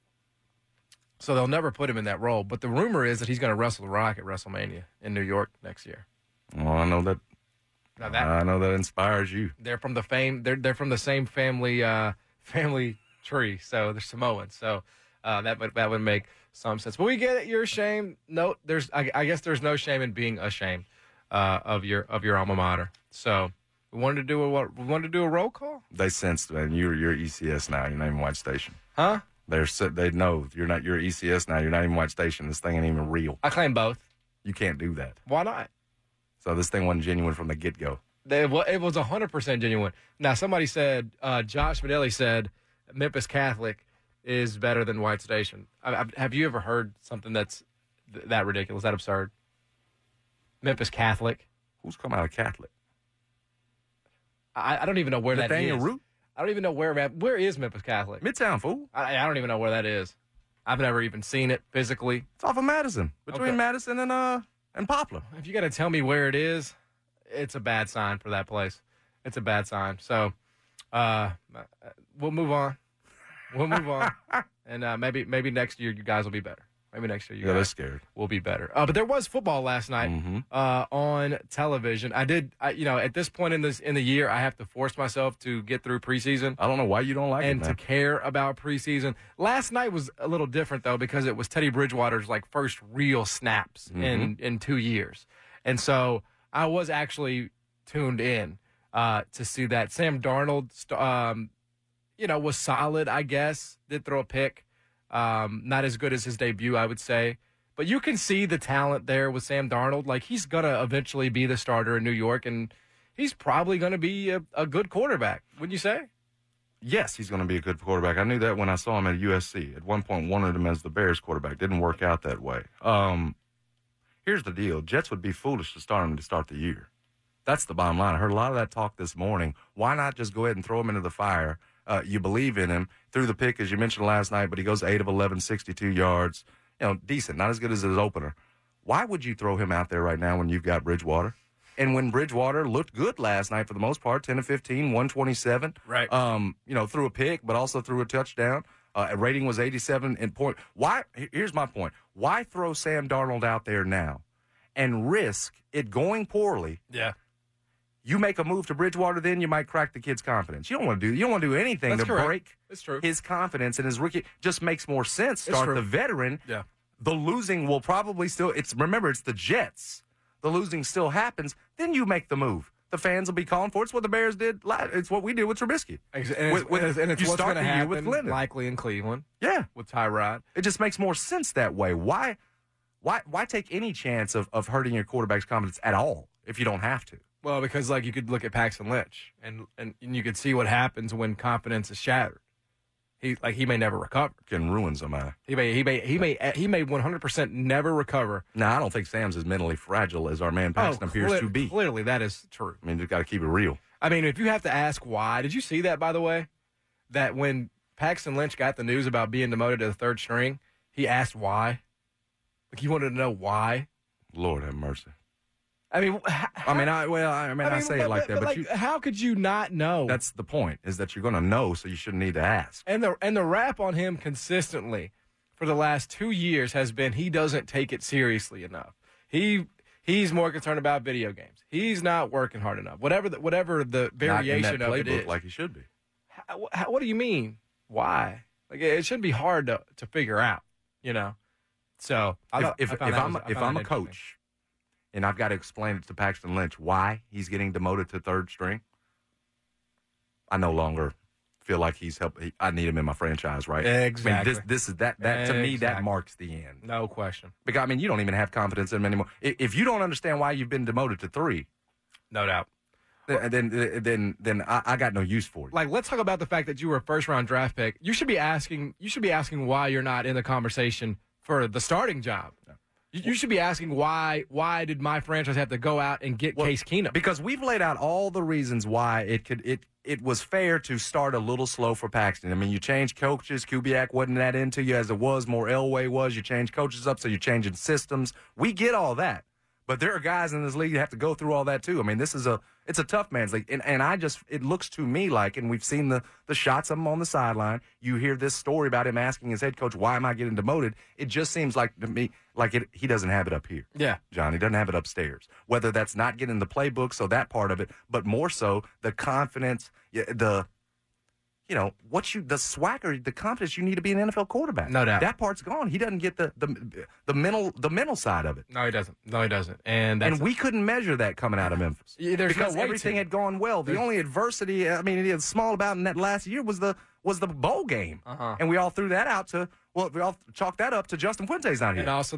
So they'll never put him in that role. But the rumor is that he's going to wrestle The Rock at WrestleMania in New York next year. Well, I know that. Now that I know that inspires you. they're from the they're from the same family tree, so they're Samoans. So that would make some sense. But we get it. You're ashamed. No, I guess there's no shame in being ashamed of your alma mater. So we wanted to do a roll call, They sensed, man. You're ECS now. You're not even White Station. huh? They know you're not. You're ECS now. You're not even White Station. This thing ain't even real. I claim both. You can't do that. Why not? So this thing wasn't genuine from the get go. It was 100% genuine. Now, somebody said, Josh Medelli said, Memphis Catholic is better than White Station. Have you ever heard something that's that ridiculous, that absurd? Memphis Catholic. Who's come out of Catholic? I don't even know where Nathaniel that is. Root? I don't even know where is Memphis Catholic? Midtown, fool. I don't even know where that is. I've never even seen it physically. It's off of Madison, between Okay. Madison and Poplar. If you got to tell me where it is, it's a bad sign for that place. It's a bad sign. So we'll move on. We'll move on. And maybe next year you guys will be better. Maybe next year They're guys scared. will be better. But there was football last night on television. At this point in the year, I have to force myself to get through preseason. I don't know why you don't like it, And man. to care about preseason. Last night was a little different, though, because it was Teddy Bridgewater's first real snaps in 2 years. And so I was actually tuned in to see that. Sam Darnold, was solid, I guess. Did throw a pick. Not as good as his debut, I would say. But you can see the talent there with Sam Darnold. He's going to eventually be the starter in New York, and he's probably going to be a good quarterback, wouldn't you say? Yes, he's going to be a good quarterback. I knew that when I saw him at USC. At one point, wanted him as the Bears quarterback. Didn't work out that way. Here's the deal. Jets would be foolish to start him to start the year. That's the bottom line. I heard a lot of that talk this morning. Why not just go ahead and throw him into the fire? You believe in him. Threw the pick, as you mentioned last night, but he goes 8 of 11, 62 yards. Decent. Not as good as his opener. Why would you throw him out there right now when you've got Bridgewater? And when Bridgewater looked good last night for the most part, 10 of 15, 127. Right. Threw a pick, but also threw a touchdown. Rating was 87 in point. Why? Here's my point. Why throw Sam Darnold out there now and risk it going poorly? Yeah. You make a move to Bridgewater, then you might crack the kid's confidence. You don't want to do anything That's to correct. break That's true. his confidence in his rookie. Just makes more sense. Start true. the veteran. Yeah. The losing will probably still. Remember, it's the Jets. The losing still happens. Then you make the move. The fans will be calling for it. It's what the Bears did. It's what we did with Trubisky. And You it's what's going start to the year happen with Lennon. likely in Cleveland. Yeah. With Tyrod. It just makes more sense that way. Why take any chance of hurting your quarterback's confidence at all if you don't have to? Well, because you could look at Paxton Lynch and you could see what happens when confidence is shattered. He may never recover. Can ruin somebody. He may 100% never recover. No, I don't think Sam's as mentally fragile as our man Paxton appears to be. Clearly, that is true. I mean, you got to keep it real. I mean, if you have to ask why, did you see that, by the way? That when Paxton Lynch got the news about being demoted to the third string, he asked why. He wanted to know why. Lord have mercy. I mean, I say it like that, but how could you not know? That's the point, is that you're going to know, so you shouldn't need to ask. And the rap on him consistently for the last 2 years has been he doesn't take it seriously enough. He's more concerned about video games. He's not working hard enough. Whatever the variation not in that of it is. like he should be. What do you mean? Why? Like it shouldn't be hard to figure out, you know. So if I'm a coach and I've got to explain it to Paxton Lynch why he's getting demoted to third string, I no longer feel like I need him in my franchise, right? Exactly. I mean, this is that to me that marks the end. No question. Because I mean, you don't even have confidence in him anymore. If you don't understand why you've been demoted to 3, no doubt. Then I got no use for you. Like, let's talk about the fact that you were a first-round draft pick. You should be asking why you're not in the conversation for the starting job. You should be asking why did my franchise have to go out and get Case Keenum? Because we've laid out all the reasons why it was fair to start a little slow for Paxton. I mean, you changed coaches. Kubiak wasn't that into you as it was. More Elway was. You changed coaches up, so you're changing systems. We get all that. But there are guys in this league that have to go through all that, too. I mean, it's a tough man's league. And it looks to me like, and we've seen the shots of him on the sideline. You hear this story about him asking his head coach, why am I getting demoted? It just seems like to me, like he doesn't have it up here. Yeah. John, he doesn't have it upstairs. Whether that's not getting the playbook, so that part of it, but more so the confidence, the swagger, the confidence you need to be an NFL quarterback. No doubt. That part's gone. He doesn't get the mental side of it. No, he doesn't. And we couldn't measure that coming out of Memphis. Because everything had gone well. The only adversity, I mean, it was small about in that last year was the bowl game. Uh-huh. And we all threw that out we all chalked that up to Justin Fuente's not here. And also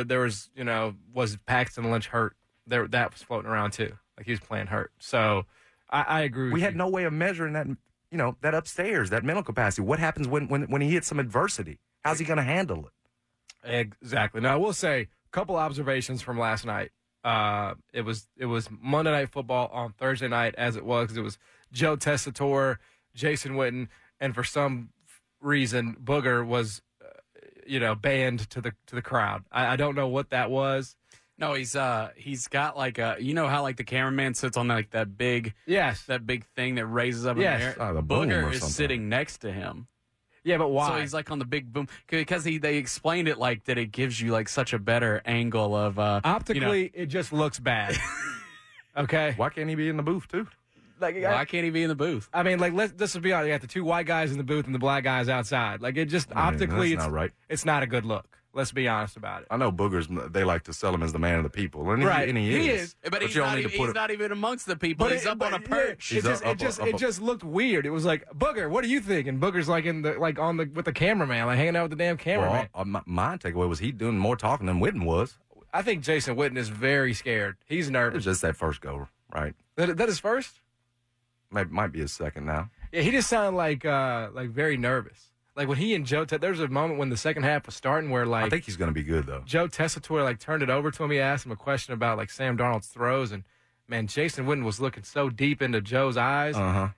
was Paxton Lynch hurt? That was floating around too. Like he was playing hurt. So I agree with we you. had no way of measuring that. That upstairs, that mental capacity. What happens when he hits some adversity? How's he going to handle it? Exactly. Now, I will say a couple observations from last night. It was Monday Night Football on Thursday night, as it was, because it was Joe Tessitore, Jason Witten, and for some reason, Booger was, banned to the crowd. I don't know what that was. No, he's got like a, how like the cameraman sits on like that big thing that raises up in the air. The boom Booger or is something. sitting next to him. Yeah, but why? So he's like on the big boom because they explained it like that. It gives you like such a better angle of optically. It just looks bad. Okay, why can't he be in the booth too? Like, why can't he be in the booth? I mean, like let's be honest. You got the two white guys in the booth and the black guys outside. Like it just optically, that's not right. It's not a good look. Let's be honest about it. I know Boogers, they like to sell him as the man of the people. And he is. But he's not even amongst the people. He's up on a perch. It just looked weird. It was like, Booger, what do you think? And Booger's like with the cameraman, like hanging out with the damn cameraman. Well, my takeaway was he doing more talking than Witten was. I think Jason Witten is very scared. He's nervous. It's just that first go, right? That his first? Might be his second now. Yeah, he just sounded like very nervous. Like when he and Joe, there was a moment when the second half was starting where I think he's going to be good though. Joe Tessitore turned it over to him. He asked him a question about Sam Darnold's throws, and man, Jason Witten was looking so deep into Joe's eyes.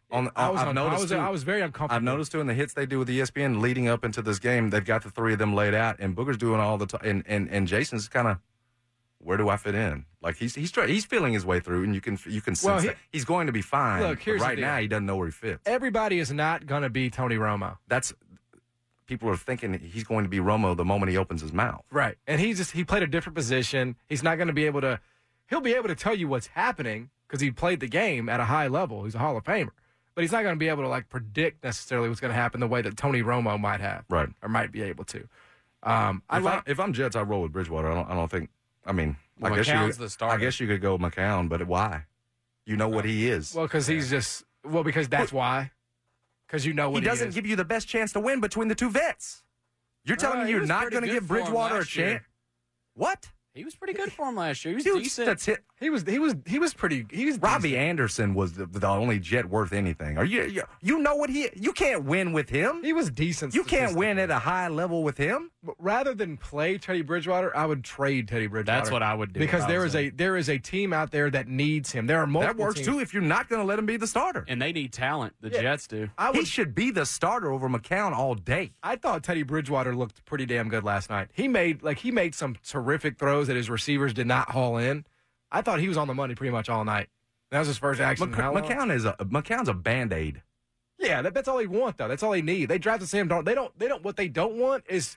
I was very uncomfortable. I've noticed too in the hits they do with ESPN leading up into this game, they've got the three of them laid out, and Booger's doing all the time, and Jason's kind of, where do I fit in? Like he's feeling his way through, and you can sense that he's going to be fine. Look, here's right now he doesn't know where he fits. Everybody is not going to be Tony Romo. People are thinking he's going to be Romo the moment he opens his mouth. Right. And he played a different position. He's not going to be able to – he'll be able to tell you what's happening because he played the game at a high level. He's a Hall of Famer. But he's not going to be able to, predict necessarily what's going to happen the way that Tony Romo might have. Right. Or might be able to. If I'm Jets, I roll with Bridgewater. I don't think – I mean, I guess you could go McCown, but why? You know what he is. Well, because he's just – because that's why. Because you know what he doesn't give you the best chance to win between the two vets. You're telling me you're not going to give Bridgewater a chance? What? He was pretty good for him last year. He was decent. That's it. He was pretty. Robbie decent. Anderson was the only Jet worth anything. Are you know what you can't win with him. He was decent. You can't win at a high level with him. But rather than play Teddy Bridgewater, I would trade Teddy Bridgewater. That's what I would do. Because there is a team out there that needs him. There are multiple. That works teams. too if you're not going to let him be the starter. And they need talent. The Jets do. He should be the starter over McCown all day. I thought Teddy Bridgewater looked pretty damn good last night. He made some terrific throws that his receivers did not haul in. I thought he was on the money pretty much all night. That was his first action. McCown's a Band-Aid. Yeah, that's all he wants though. That's all he needs. They drafted Sam Darnold. What they don't want is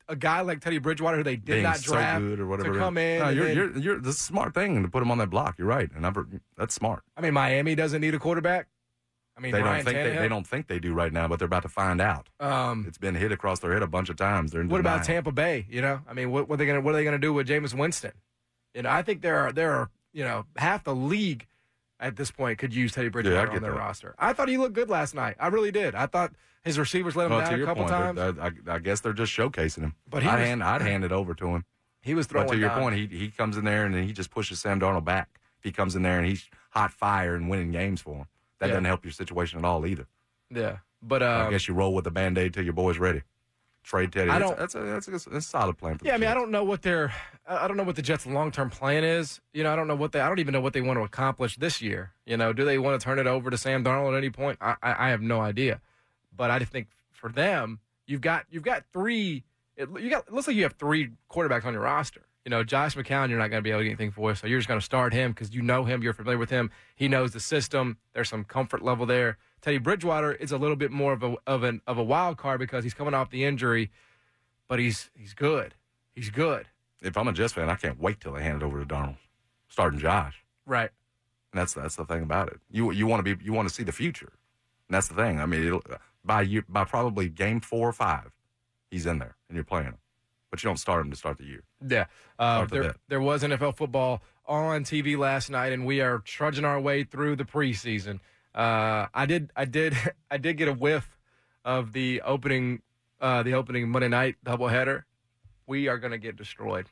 a guy like Teddy Bridgewater who they did Being not so draft good or whatever. to come in. No, and you're the smart thing to put him on that block. You're right, and that's smart. I mean, Miami doesn't need a quarterback. I mean, They Ryan they don't think they do right now, but they're about to find out. It's been hit across their head a bunch of times. They're in what about denial. Tampa Bay? You know, I mean, what are they gonna do with Jameis Winston? You know, I think there are half the league at this point could use Teddy Bridgewater on their roster. I thought he looked good last night. I really did. I thought his receivers let him down a couple times. I guess they're just showcasing him. But I'd hand it over to him. He was throwing. But to your down. point, he comes in there and then he just pushes Sam Darnold back. If he comes in there and he's hot fire and winning games for him, that doesn't help your situation at all either. Yeah, but I guess you roll with the Band-Aid till your boy's ready. Trade Teddy. That's a solid plan. For yeah, I mean, Jets. I don't know what the Jets' long-term plan is. You know, I don't even know what they want to accomplish this year. You know, do they want to turn it over to Sam Darnold at any point? I have no idea. But I think for them, you've got three. It looks like you have three quarterbacks on your roster. You know, Josh McCown, you're not going to be able to get anything for, so you're just going to start him because you know him, you're familiar with him. He knows the system. There's some comfort level there. Teddy Bridgewater is a little bit more of a wild card because he's coming off the injury, but he's good. He's good. If I'm a Jets fan, I can't wait till they hand it over to Darnold, starting Josh. Right. And that's the thing about it. You want to see the future, and that's the thing. I mean, by probably game 4 or 5, he's in there and you're playing him, but you don't start him to start the year. Yeah. There was NFL football on TV last night, and we are trudging our way through the preseason. I did get a whiff of the opening Monday night doubleheader. We are going to get destroyed.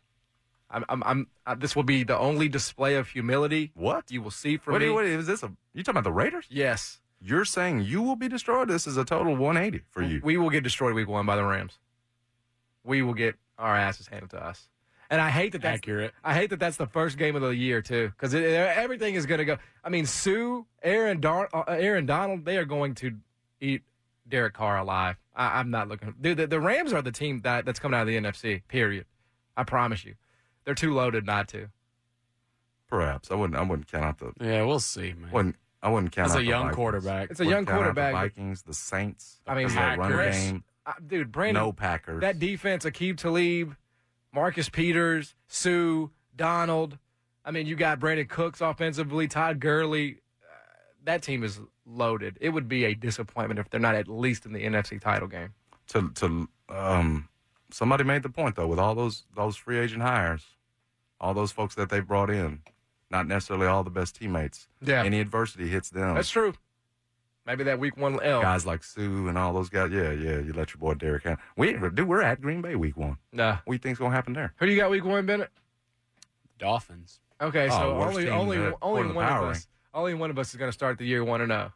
This will be the only display of humility you will see from me. What is this? You talking about the Raiders? Yes. You're saying you will be destroyed? This is a total 180 for you. We will get destroyed week 1 by the Rams. We will get our asses handed to us. And I hate that that's accurate. I hate that that's the first game of the year too, because everything is going to go. I mean, Aaron Donald, they are going to eat Derek Carr alive. I'm not looking. Dude, the Rams are the team that's coming out of the NFC. Period. I promise you, they're too loaded not to. Perhaps I wouldn't count out the. Yeah, we'll see, man. I wouldn't count. It's out a the young Vikings. quarterback. It's a young quarterback. The Vikings, the Saints. I mean, the run game. Dude, Brandon. No Packers. That defense: Aqib Talib, Marcus Peters, Sue, Donald. I mean, you got Brandon Cooks offensively, Todd Gurley. That team is loaded. It would be a disappointment if they're not at least in the NFC title game. Somebody made the point though, with all those free agent hires, all those folks that they brought in, not necessarily all the best teammates. Yeah. Any adversity hits them. That's true. Maybe that week 1 L. Guys like Sue and all those guys. Yeah. You let your boy Derek out. We're at Green Bay week 1. Nah. What do you think's gonna happen there? Who do you got week 1, Bennett? Dolphins. Okay, so worst team only according to one of Power us. Only one of us is going to start the year 1-0.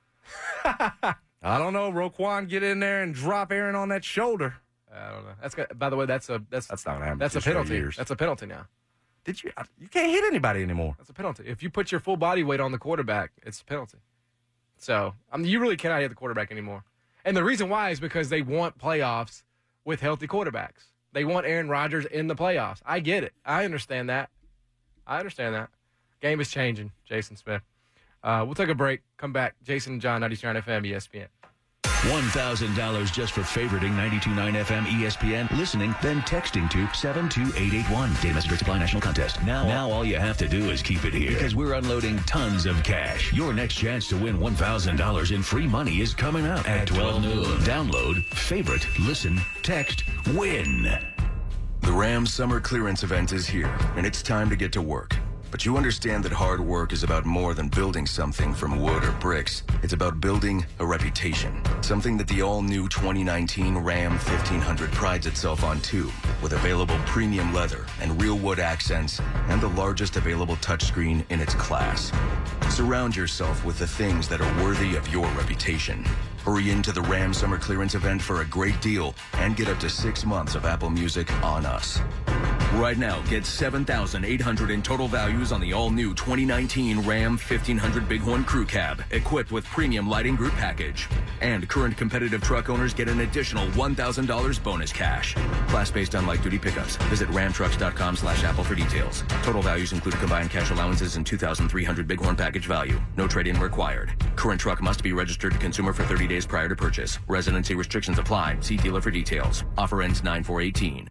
I don't know. Roquan, get in there and drop Aaron on that shoulder. I don't know. That's by the way, that's not gonna happen. That's a Just for penalty. years. That's a penalty now. You can't hit anybody anymore. That's a penalty. If you put your full body weight on the quarterback, it's a penalty. So you really cannot hit the quarterback anymore. And the reason why is because they want playoffs with healthy quarterbacks. They want Aaron Rodgers in the playoffs. I get it. I understand that. Game is changing, Jason Smith. We'll take a break. Come back. Jason and John, 92.9 FM, ESPN. $1,000 just for favoriting 92.9 FM ESPN, listening, then texting to 72881. Data message rates apply. National contest. Now all you have to do is keep it here because we're unloading tons of cash. Your next chance to win $1,000 in free money is coming up at 12 noon. Download, favorite, listen, text, win. The Rams Summer Clearance event is here, and it's time to get to work. But you understand that hard work is about more than building something from wood or bricks. It's about building a reputation, something that the all-new 2019 Ram 1500 prides itself on too, with available premium leather and real wood accents and the largest available touchscreen in its class. Surround yourself with the things that are worthy of your reputation. Hurry into the Ram Summer Clearance event for a great deal and get up to 6 months of Apple Music on us. Right now, get $7,800 in total values on the all-new 2019 Ram 1500 Bighorn Crew Cab, equipped with premium lighting group package. And current competitive truck owners get an additional $1,000 bonus cash. Class based on light-duty pickups. Visit ramtrucks.com/Apple for details. Total values include combined cash allowances and $2,300 Bighorn package value. No trade-in required. Current truck must be registered to consumer for 30 days prior to purchase. Residency restrictions apply. See dealer for details. Offer ends 9/4/18.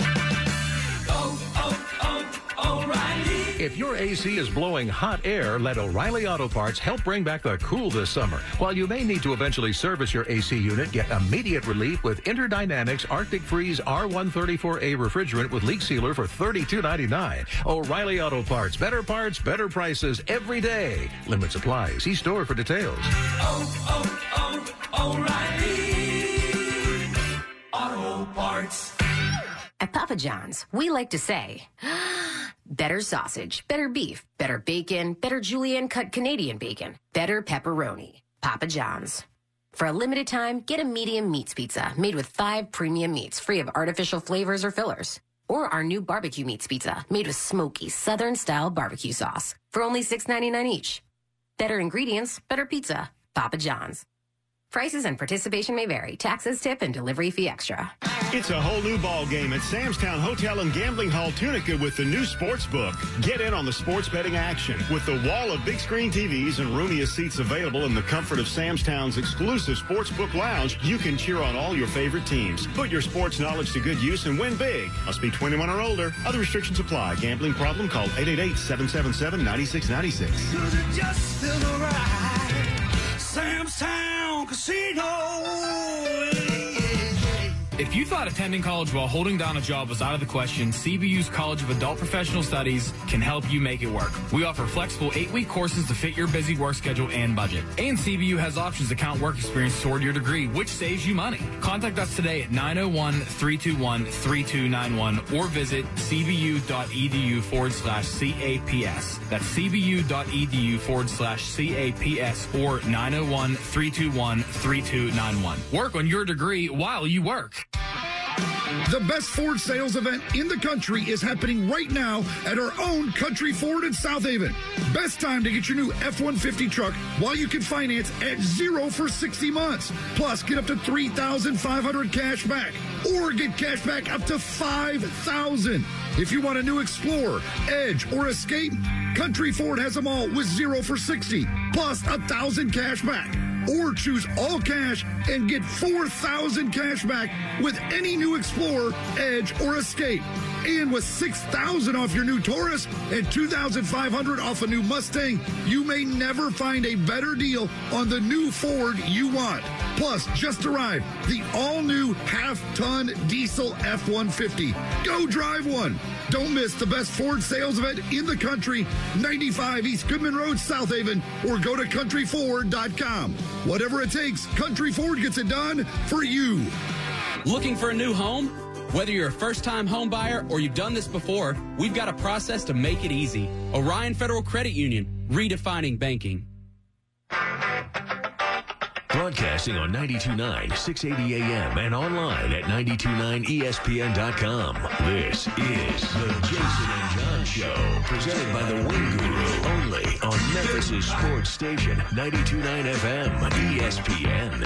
If your AC is blowing hot air, let O'Reilly Auto Parts help bring back the cool this summer. While you may need to eventually service your AC unit, get immediate relief with Interdynamics Arctic Freeze R134A refrigerant with leak sealer for $32.99. O'Reilly Auto Parts, better prices every day. Limit supply. See store for details. O'Reilly Auto Parts. At Papa John's, we like to say, better sausage, better beef, better bacon, better julienne cut Canadian bacon, better pepperoni. Papa John's. For a limited time, get a medium meats pizza made with 5 premium meats free of artificial flavors or fillers. Or our new barbecue meats pizza made with smoky Southern-style barbecue sauce for only $6.99 each. Better ingredients, better pizza. Papa John's. Prices and participation may vary. Taxes, tip, and delivery fee extra. It's a whole new ball game at Sam's Town Hotel and Gambling Hall Tunica with the new sports book. Get in on the sports betting action. With the wall of big screen TVs and roomiest seats available in the comfort of Sam's Town's exclusive sportsbook lounge, you can cheer on all your favorite teams. Put your sports knowledge to good use and win big. Must be 21 or older. Other restrictions apply. Gambling problem? Call 888-777-9696. Does it just feel right? Sam's Town Casino. If you thought attending college while holding down a job was out of the question, CBU's College of Adult Professional Studies can help you make it work. We offer flexible 8-week courses to fit your busy work schedule and budget. And CBU has options to count work experience toward your degree, which saves you money. Contact us today at 901-321-3291 or visit cbu.edu/CAPS. That's cbu.edu/CAPS or 901-321-3291. Work on your degree while you work. The best Ford sales event in the country is happening right now at our own Country Ford in South Haven. Best time to get your new F-150 truck while you can finance at 0 for 60 months. Plus, get up to $3,500 cash back or get cash back up to $5,000. If you want a new Explorer, Edge, or Escape, Country Ford has them all with 0 for 60 plus $1,000 cash back. Or choose all cash and get $4,000 cash back with any new Explorer, Edge, or Escape. And with $6,000 off your new Taurus and $2,500 off a new Mustang, you may never find a better deal on the new Ford you want. Plus, just arrived, the all-new half-ton diesel F-150. Go drive one. Don't miss the best Ford sales event in the country, 95 East Goodman Road, South Haven, or go to countryford.com. Whatever it takes, Country Ford gets it done for you. Looking for a new home? Whether you're a first-time home buyer or you've done this before, we've got a process to make it easy. Orion Federal Credit Union, redefining banking. Broadcasting on 92.9, 680 AM and online at 929ESPN.com. This is the Jason and John Show, presented by the Wing Guru, only on Memphis' sports station, 92.9 FM, ESPN.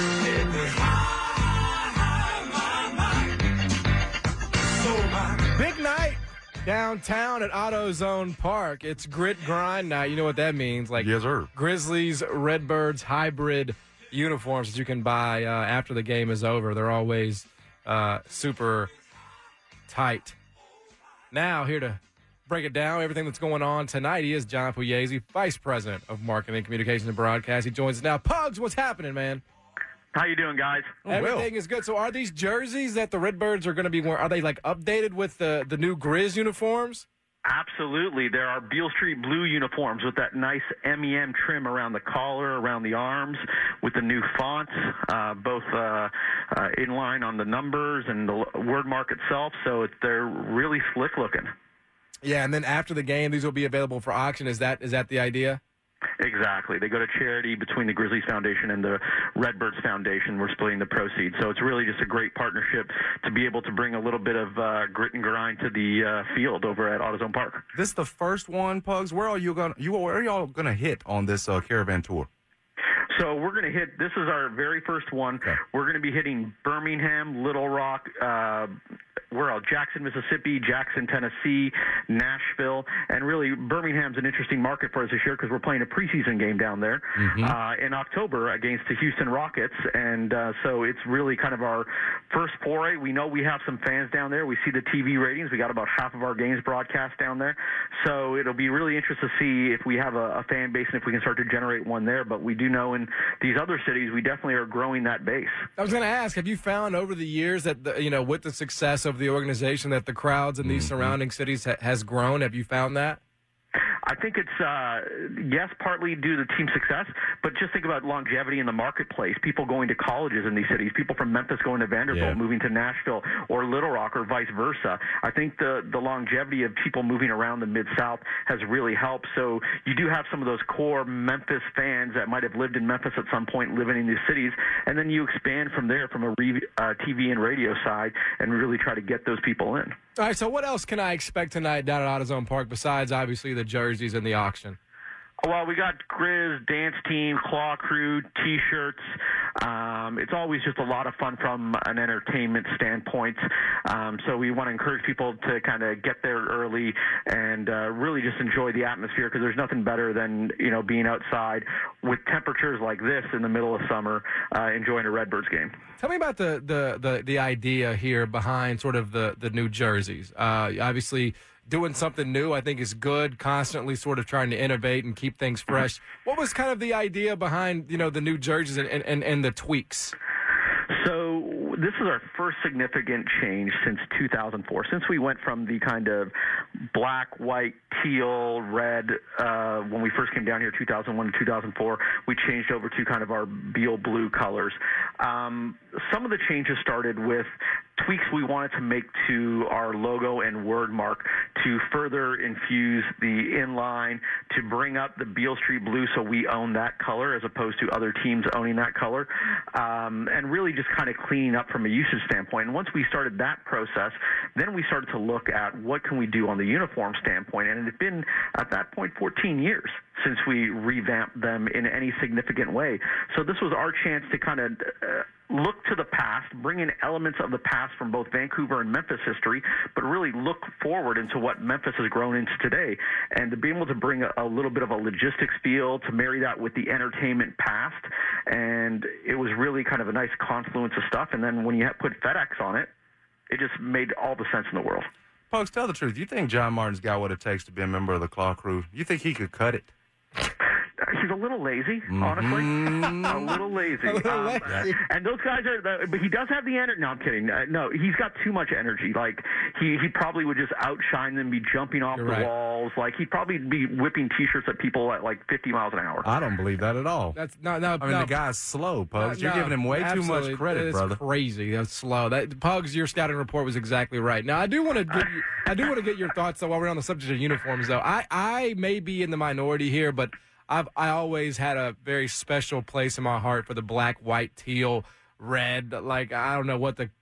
Big night downtown at AutoZone Park. It's grit grind night. You know what that means. Like yes, sir. Grizzlies, Redbirds, hybrid uniforms that you can buy after the game is over. They're always super tight. Now, here to break it down, everything that's going on tonight, he is John Pugliese, Vice President of Marketing, Communications, and Broadcast. He joins us now. Pugs, what's happening, man? How you doing, guys? Everything is good. So are these jerseys that the Redbirds are going to be wearing, are they like updated with the new Grizz uniforms? Absolutely. There are Beale Street blue uniforms with that nice MEM trim around the collar, around the arms, with the new fonts, both in line on the numbers and the word mark itself. So they're really slick looking. Yeah, and then after the game, these will be available for auction. Is that the idea? Exactly. They go to charity between the Grizzlies Foundation and the Redbirds Foundation. We're splitting the proceeds. So it's really just a great partnership to be able to bring a little bit of grit and grind to the field over at AutoZone Park. This is the first one, Pugs. Where are y'all gonna hit on this caravan tour? So we're going to hit, this is our very first one. Okay. We're going to be hitting Birmingham, Little Rock, Jackson, Mississippi, Jackson, Tennessee, Nashville, and really Birmingham's an interesting market for us this year because we're playing a preseason game down there in October against the Houston Rockets, and so it's really kind of our first foray. We know we have some fans down there. We see the TV ratings. We got about half of our games broadcast down there, so it'll be really interesting to see if we have a fan base and if we can start to generate one there, but we do know in these other cities we definitely are growing that base. I was going to ask, have you found over the years that, with the success of the organization that the crowds in these surrounding cities has grown? Have you found that? I think it's, yes, partly due to team success, but just think about longevity in the marketplace. People going to colleges in these cities, people from Memphis going to Vanderbilt, moving to Nashville or Little Rock or vice versa. I think the longevity of people moving around the Mid-South has really helped. So you do have some of those core Memphis fans that might have lived in Memphis at some point living in these cities, and then you expand from there from a TV and radio side and really try to get those people in. All right, so what else can I expect tonight down at AutoZone Park besides, obviously, the jerseys and the auction? Well, we got Grizz, Dance Team, Claw Crew, T-shirts. It's always just a lot of fun from an entertainment standpoint. So we want to encourage people to kind of get there early and really just enjoy the atmosphere because there's nothing better than, being outside with temperatures like this in the middle of summer, enjoying a Redbirds game. Tell me about the idea here behind sort of the new jerseys. Obviously, doing something new, I think, is good, constantly sort of trying to innovate and keep things fresh. What was kind of the idea behind, the new jerseys and the tweaks? So this is our first significant change since 2004. Since we went from the kind of black, white, teal, red, when we first came down here, 2001 to 2004, we changed over to kind of our teal blue colors. Some of the changes started with tweaks we wanted to make to our logo and word mark to further infuse the inline, to bring up the Beale Street blue so we own that color as opposed to other teams owning that color, and really just kind of cleaning up from a usage standpoint. And once we started that process, then we started to look at what can we do on the uniform standpoint. And it had been, at that point, 14 years since we revamped them in any significant way. So this was our chance to kind of look to the past, bring in elements of the past from both Vancouver and Memphis history, but really look forward into what Memphis has grown into today. And to be able to bring a little bit of a logistics feel, to marry that with the entertainment past. And it was really kind of a nice confluence of stuff. And then when you put FedEx on it, it just made all the sense in the world. Folks, tell the truth. You think John Martin's got what it takes to be a member of the Claw Crew? You think he could cut it? He's a little lazy, honestly. A little lazy. And those guys are, but he does have the energy. No, I'm kidding. No, he's got too much energy. Like, he probably would just outshine them, be jumping off the walls. Like, he'd probably be whipping T-shirts at people at like 50 miles an hour. I don't believe that at all. That's the guy's slow, Pugs. You're giving him way too much credit, brother. That's crazy. That's slow. Pugs, your scouting report was exactly right. Now, I do want to get your thoughts, though, while we're on the subject of uniforms, though. I may be in the minority here, but I always had a very special place in my heart for the black, white, teal, red. Like, I don't know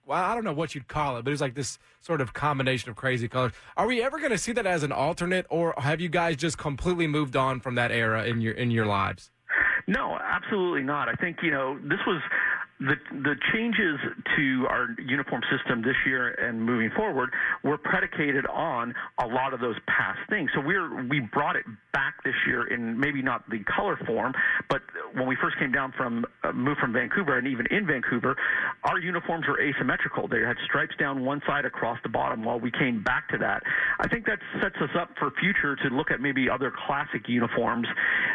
what you'd call it, but it's like this sort of combination of crazy colors. Are we ever going to see that as an alternate, or have you guys just completely moved on from that era in your lives? No, absolutely not. I think, this was the changes to our uniform system this year and moving forward were predicated on a lot of those past things. So we brought it back this year in maybe not the color form, but when we first came down moved from Vancouver, and even in Vancouver, our uniforms were asymmetrical. They had stripes down one side across the bottom. While we came back to that, I think that sets us up for future to look at maybe other classic uniforms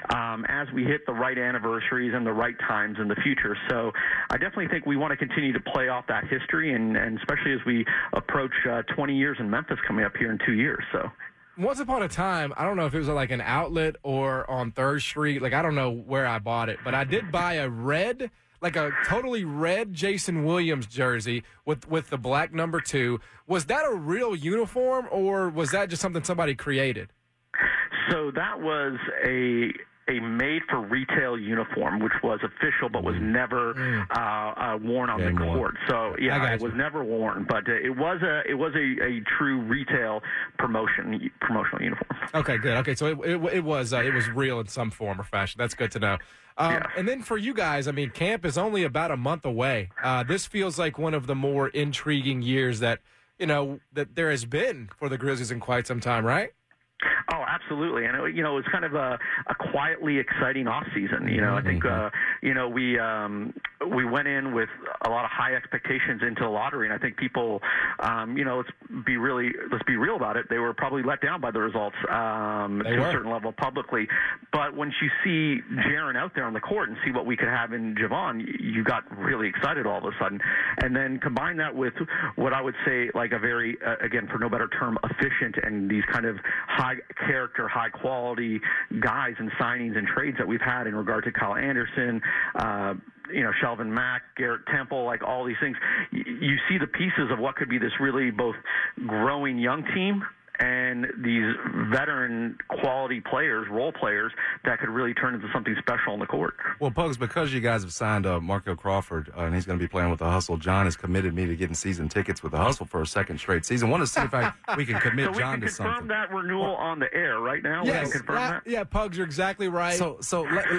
as we hit the right anniversaries and the right times in the future. So I definitely think we want to continue to play off that history, and especially as we approach 20 years in Memphis coming up here in 2 years. So once upon a time, I don't know if it was like an outlet or on 3rd Street. Like, I don't know where I bought it, but I did buy a totally red Jason Williams jersey with the black number 2. Was that a real uniform, or was that just something somebody created? So that was a a made-for-retail uniform, which was official but was never worn on the court. So yeah, it was never worn, but it was a true retail promotional uniform. Okay, good. Okay, so it was real in some form or fashion. That's good to know. And then for you guys, I mean, camp is only about a month away. This feels like one of the more intriguing years that there has been for the Grizzlies in quite some time, right? Oh, absolutely. And, it's kind of a quietly exciting offseason. I think, we went in with a lot of high expectations into the lottery. And I think people, let's be real about it. They were probably let down by the results to a certain level publicly. But once you see Jaren out there on the court and see what we could have in Javon, you got really excited all of a sudden. And then combine that with what I would say like a very, again, for no better term, efficient and these kind of high character, high quality guys and signings and trades that we've had in regard to Kyle Anderson, Shelvin Mack, Garrett Temple, like all these things. You see the pieces of what could be this really both growing young team and these veteran quality players, role players, that could really turn into something special on the court. Well, Pugs, because you guys have signed Markel Crawford, and he's going to be playing with the Hustle, John has committed me to getting season tickets with the Hustle for a second straight season. Want to see if we can commit John to something. So we can confirm that renewal on the air right now? Yes. We can confirm that? Yeah, Pugs, you're exactly right. Let's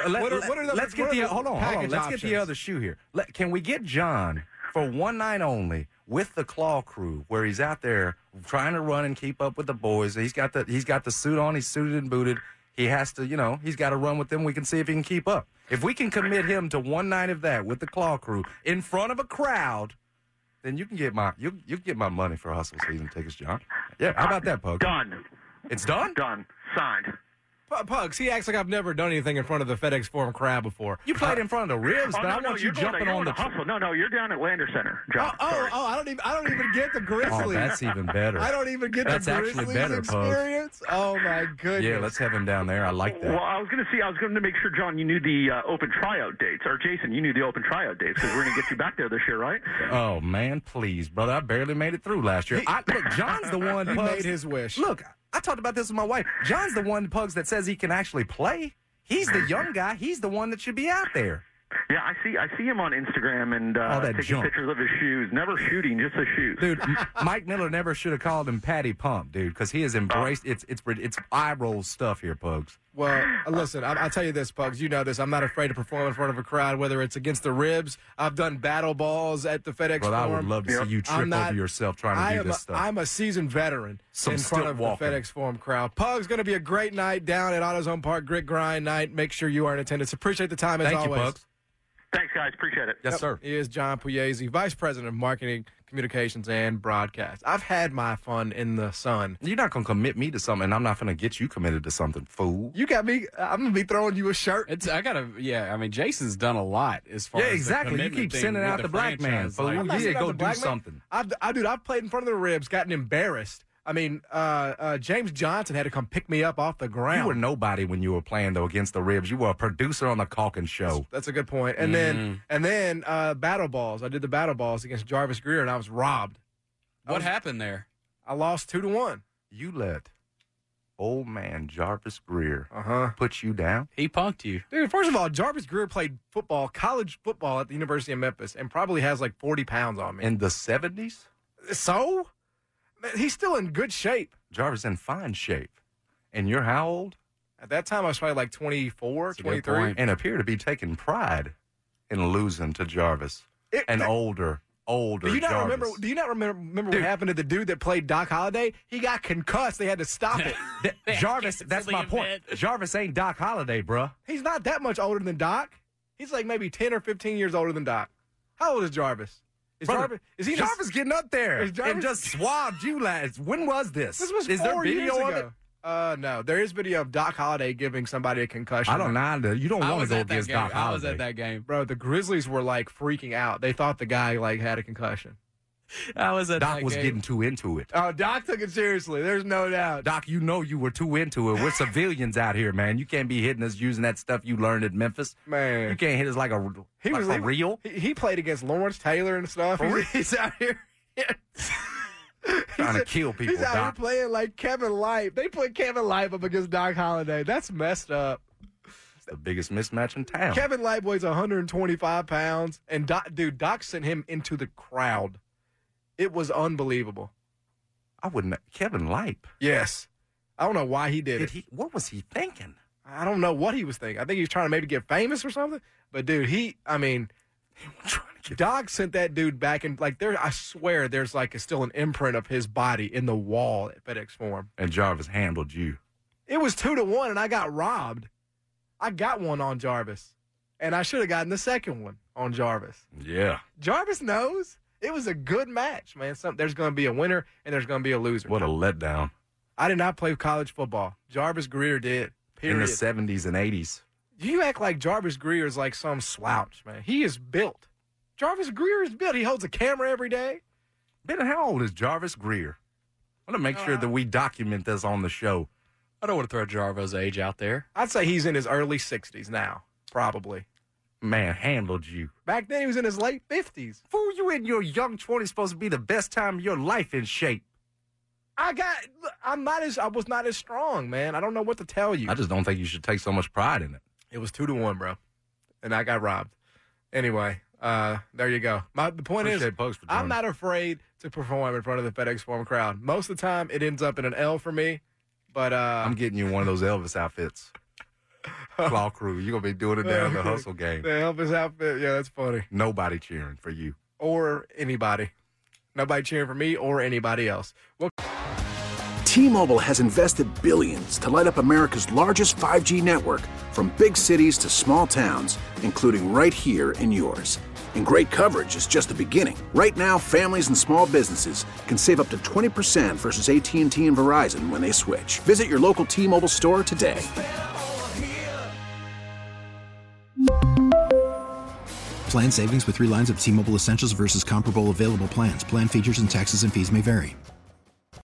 get the other shoe here. Can we get John for one night only with the Claw Crew, where he's out there trying to run and keep up with the boys? He's got the suit on. He's suited and booted. He has to, he's got to run with them. We can see if he can keep up. If we can commit him to one night of that with the Claw Crew in front of a crowd, then you can get my money for Hustle season tickets, John. Yeah, how about that, Pug? Done. It's done? Done. Signed. Pugs, he acts like I've never done anything in front of the FedEx Forum crowd before. You played in front of the Ribs, but I want you jumping on the Hustle. No, you're down at Lander Center, John. I don't even get the Grizzlies. Oh, that's even better. I don't even get that's the actually Grizzlies better, experience. Pugs. Oh my goodness. Yeah, let's have him down there. I like that. Well, I was going to make sure, John, you knew the open tryout dates, or Jason, you knew the open tryout dates, because we're going to get you back there this year, right? Oh man, please, brother, I barely made it through last year. Look, John's the one. He made his wish. Look, I talked about this with my wife. John's the one, Pugs, that says he can actually play. He's the young guy. He's the one that should be out there. Yeah, I see him on Instagram and taking junk. pictures of his shoes. Never shooting, just his shoes. Dude, Mike Miller never should have called him Patty Pump, dude, because he has embraced it's eye roll stuff here, Pugs. Well, listen, I'll tell you this, Pugs. You know this. I'm not afraid to perform in front of a crowd, whether it's against the Ribs. I've done battle balls at the FedEx Forum. I would love to see you trip over yourself trying to do this stuff. I'm a seasoned veteran in front of the FedEx Forum crowd. Pugs, going to be a great night down at AutoZone Park, Grit Grind night. Make sure you are in attendance. Appreciate the time as always. Thank you, Pugs. Thanks, guys. Appreciate it. Yes, sir. He is John Pugliese, Vice President of Marketing, Communications, and Broadcast. I've had my fun in the sun. You're not going to commit me to something, and I'm not going to get you committed to something, fool. You got me. I'm going to be throwing you a shirt. Jason's done a lot as far as exactly. You keep sending out the black man, fool. Go do something. I've played in front of the Ribs, gotten embarrassed. I mean, James Johnson had to come pick me up off the ground. You were nobody when you were playing, though, against the Ribs. You were a producer on the Calkins show. That's a good point. And then battle balls. I did the battle balls against Jarvis Greer, and I was robbed. What happened there? I lost 2-1. You let old man Jarvis Greer put you down? He punked you. Dude, first of all, Jarvis Greer played football, college football at the University of Memphis, and probably has like 40 pounds on me. In the 70s? So? Man, he's still in good shape. Jarvis in fine shape. And you're how old? At that time, I was probably like 24, 23. And appear to be taking pride in losing to Jarvis. Older do you not Jarvis. Do you not remember what happened to the dude that played Doc Holliday? He got concussed. They had to stop it. Jarvis, that's my point. Jarvis ain't Doc Holliday, bruh. He's not that much older than Doc. He's like maybe 10 or 15 years older than Doc. How old is Jarvis? Jarvis getting up there and just swabbed you lads. When was this? This was is 4 there video years of ago. No, there is video of Doc Holliday giving somebody a concussion. I don't know. You don't want to go against Doc Holliday. I was at that game. Bro, the Grizzlies were like freaking out. They thought the guy like had a concussion. I was at Doc that was game. getting too into it. Oh, Doc took it seriously. There's no doubt. Doc, you know you were too into it. We're civilians out here, man. You can't be hitting us using that stuff you learned at Memphis. Man. You can't hit us like a real. He played against Lawrence Taylor and stuff. He's out here. Trying to kill people, He's out here playing like Kevin Lipe. They put Kevin Lipe up against Doc Holliday. That's messed up. the biggest mismatch in town. Kevin Light weighs 125 pounds, and Doc sent him into the crowd. It was unbelievable. Kevin Light. Yes. I don't know why he did it. What was he thinking? I don't know what he was thinking. I think he was trying to maybe get famous or something. But, dude, Doc sent that dude back and I swear there's still an imprint of his body in the wall at FedEx Forum. And Jarvis handled you. It was 2-1 and I got robbed. I got one on Jarvis. And I should have gotten the second one on Jarvis. Yeah. Jarvis knows. It was a good match, man. There's going to be a winner and there's going to be a loser. What a letdown. I did not play college football. Jarvis Greer did. Period. In the 70s and 80s. You act like Jarvis Greer is like some slouch, man. He is built. Jarvis Greer is built. He holds a camera every day. Ben, how old is Jarvis Greer? I want to make sure that we document this on the show. I don't want to throw Jarvis' age out there. I'd say he's in his early 60s now, probably. Man, handled you. Back then, he was in his late 50s. Fool, you in your young 20s supposed to be the best time of your life in shape. I was not as strong, man. I don't know what to tell you. I just don't think you should take so much pride in it. It was 2-1, bro. And I got robbed. Anyway, there you go. The point is, I'm not afraid to perform in front of the FedEx Forum crowd. Most of the time, it ends up in an L for me. But I'm getting you one of those Elvis outfits. Claw crew. You're going to be doing it down the hustle game. The Elvis outfit. Yeah, that's funny. Nobody cheering for you. Or anybody. Nobody cheering for me or anybody else. Well, T-Mobile has invested billions to light up America's largest 5G network, from big cities to small towns, including right here in yours. And great coverage is just the beginning. Right now, families and small businesses can save up to 20% versus AT&T and Verizon when they switch. Visit your local T-Mobile store today. Plan savings with 3 lines of T-Mobile Essentials versus comparable available plans. Plan features and taxes and fees may vary.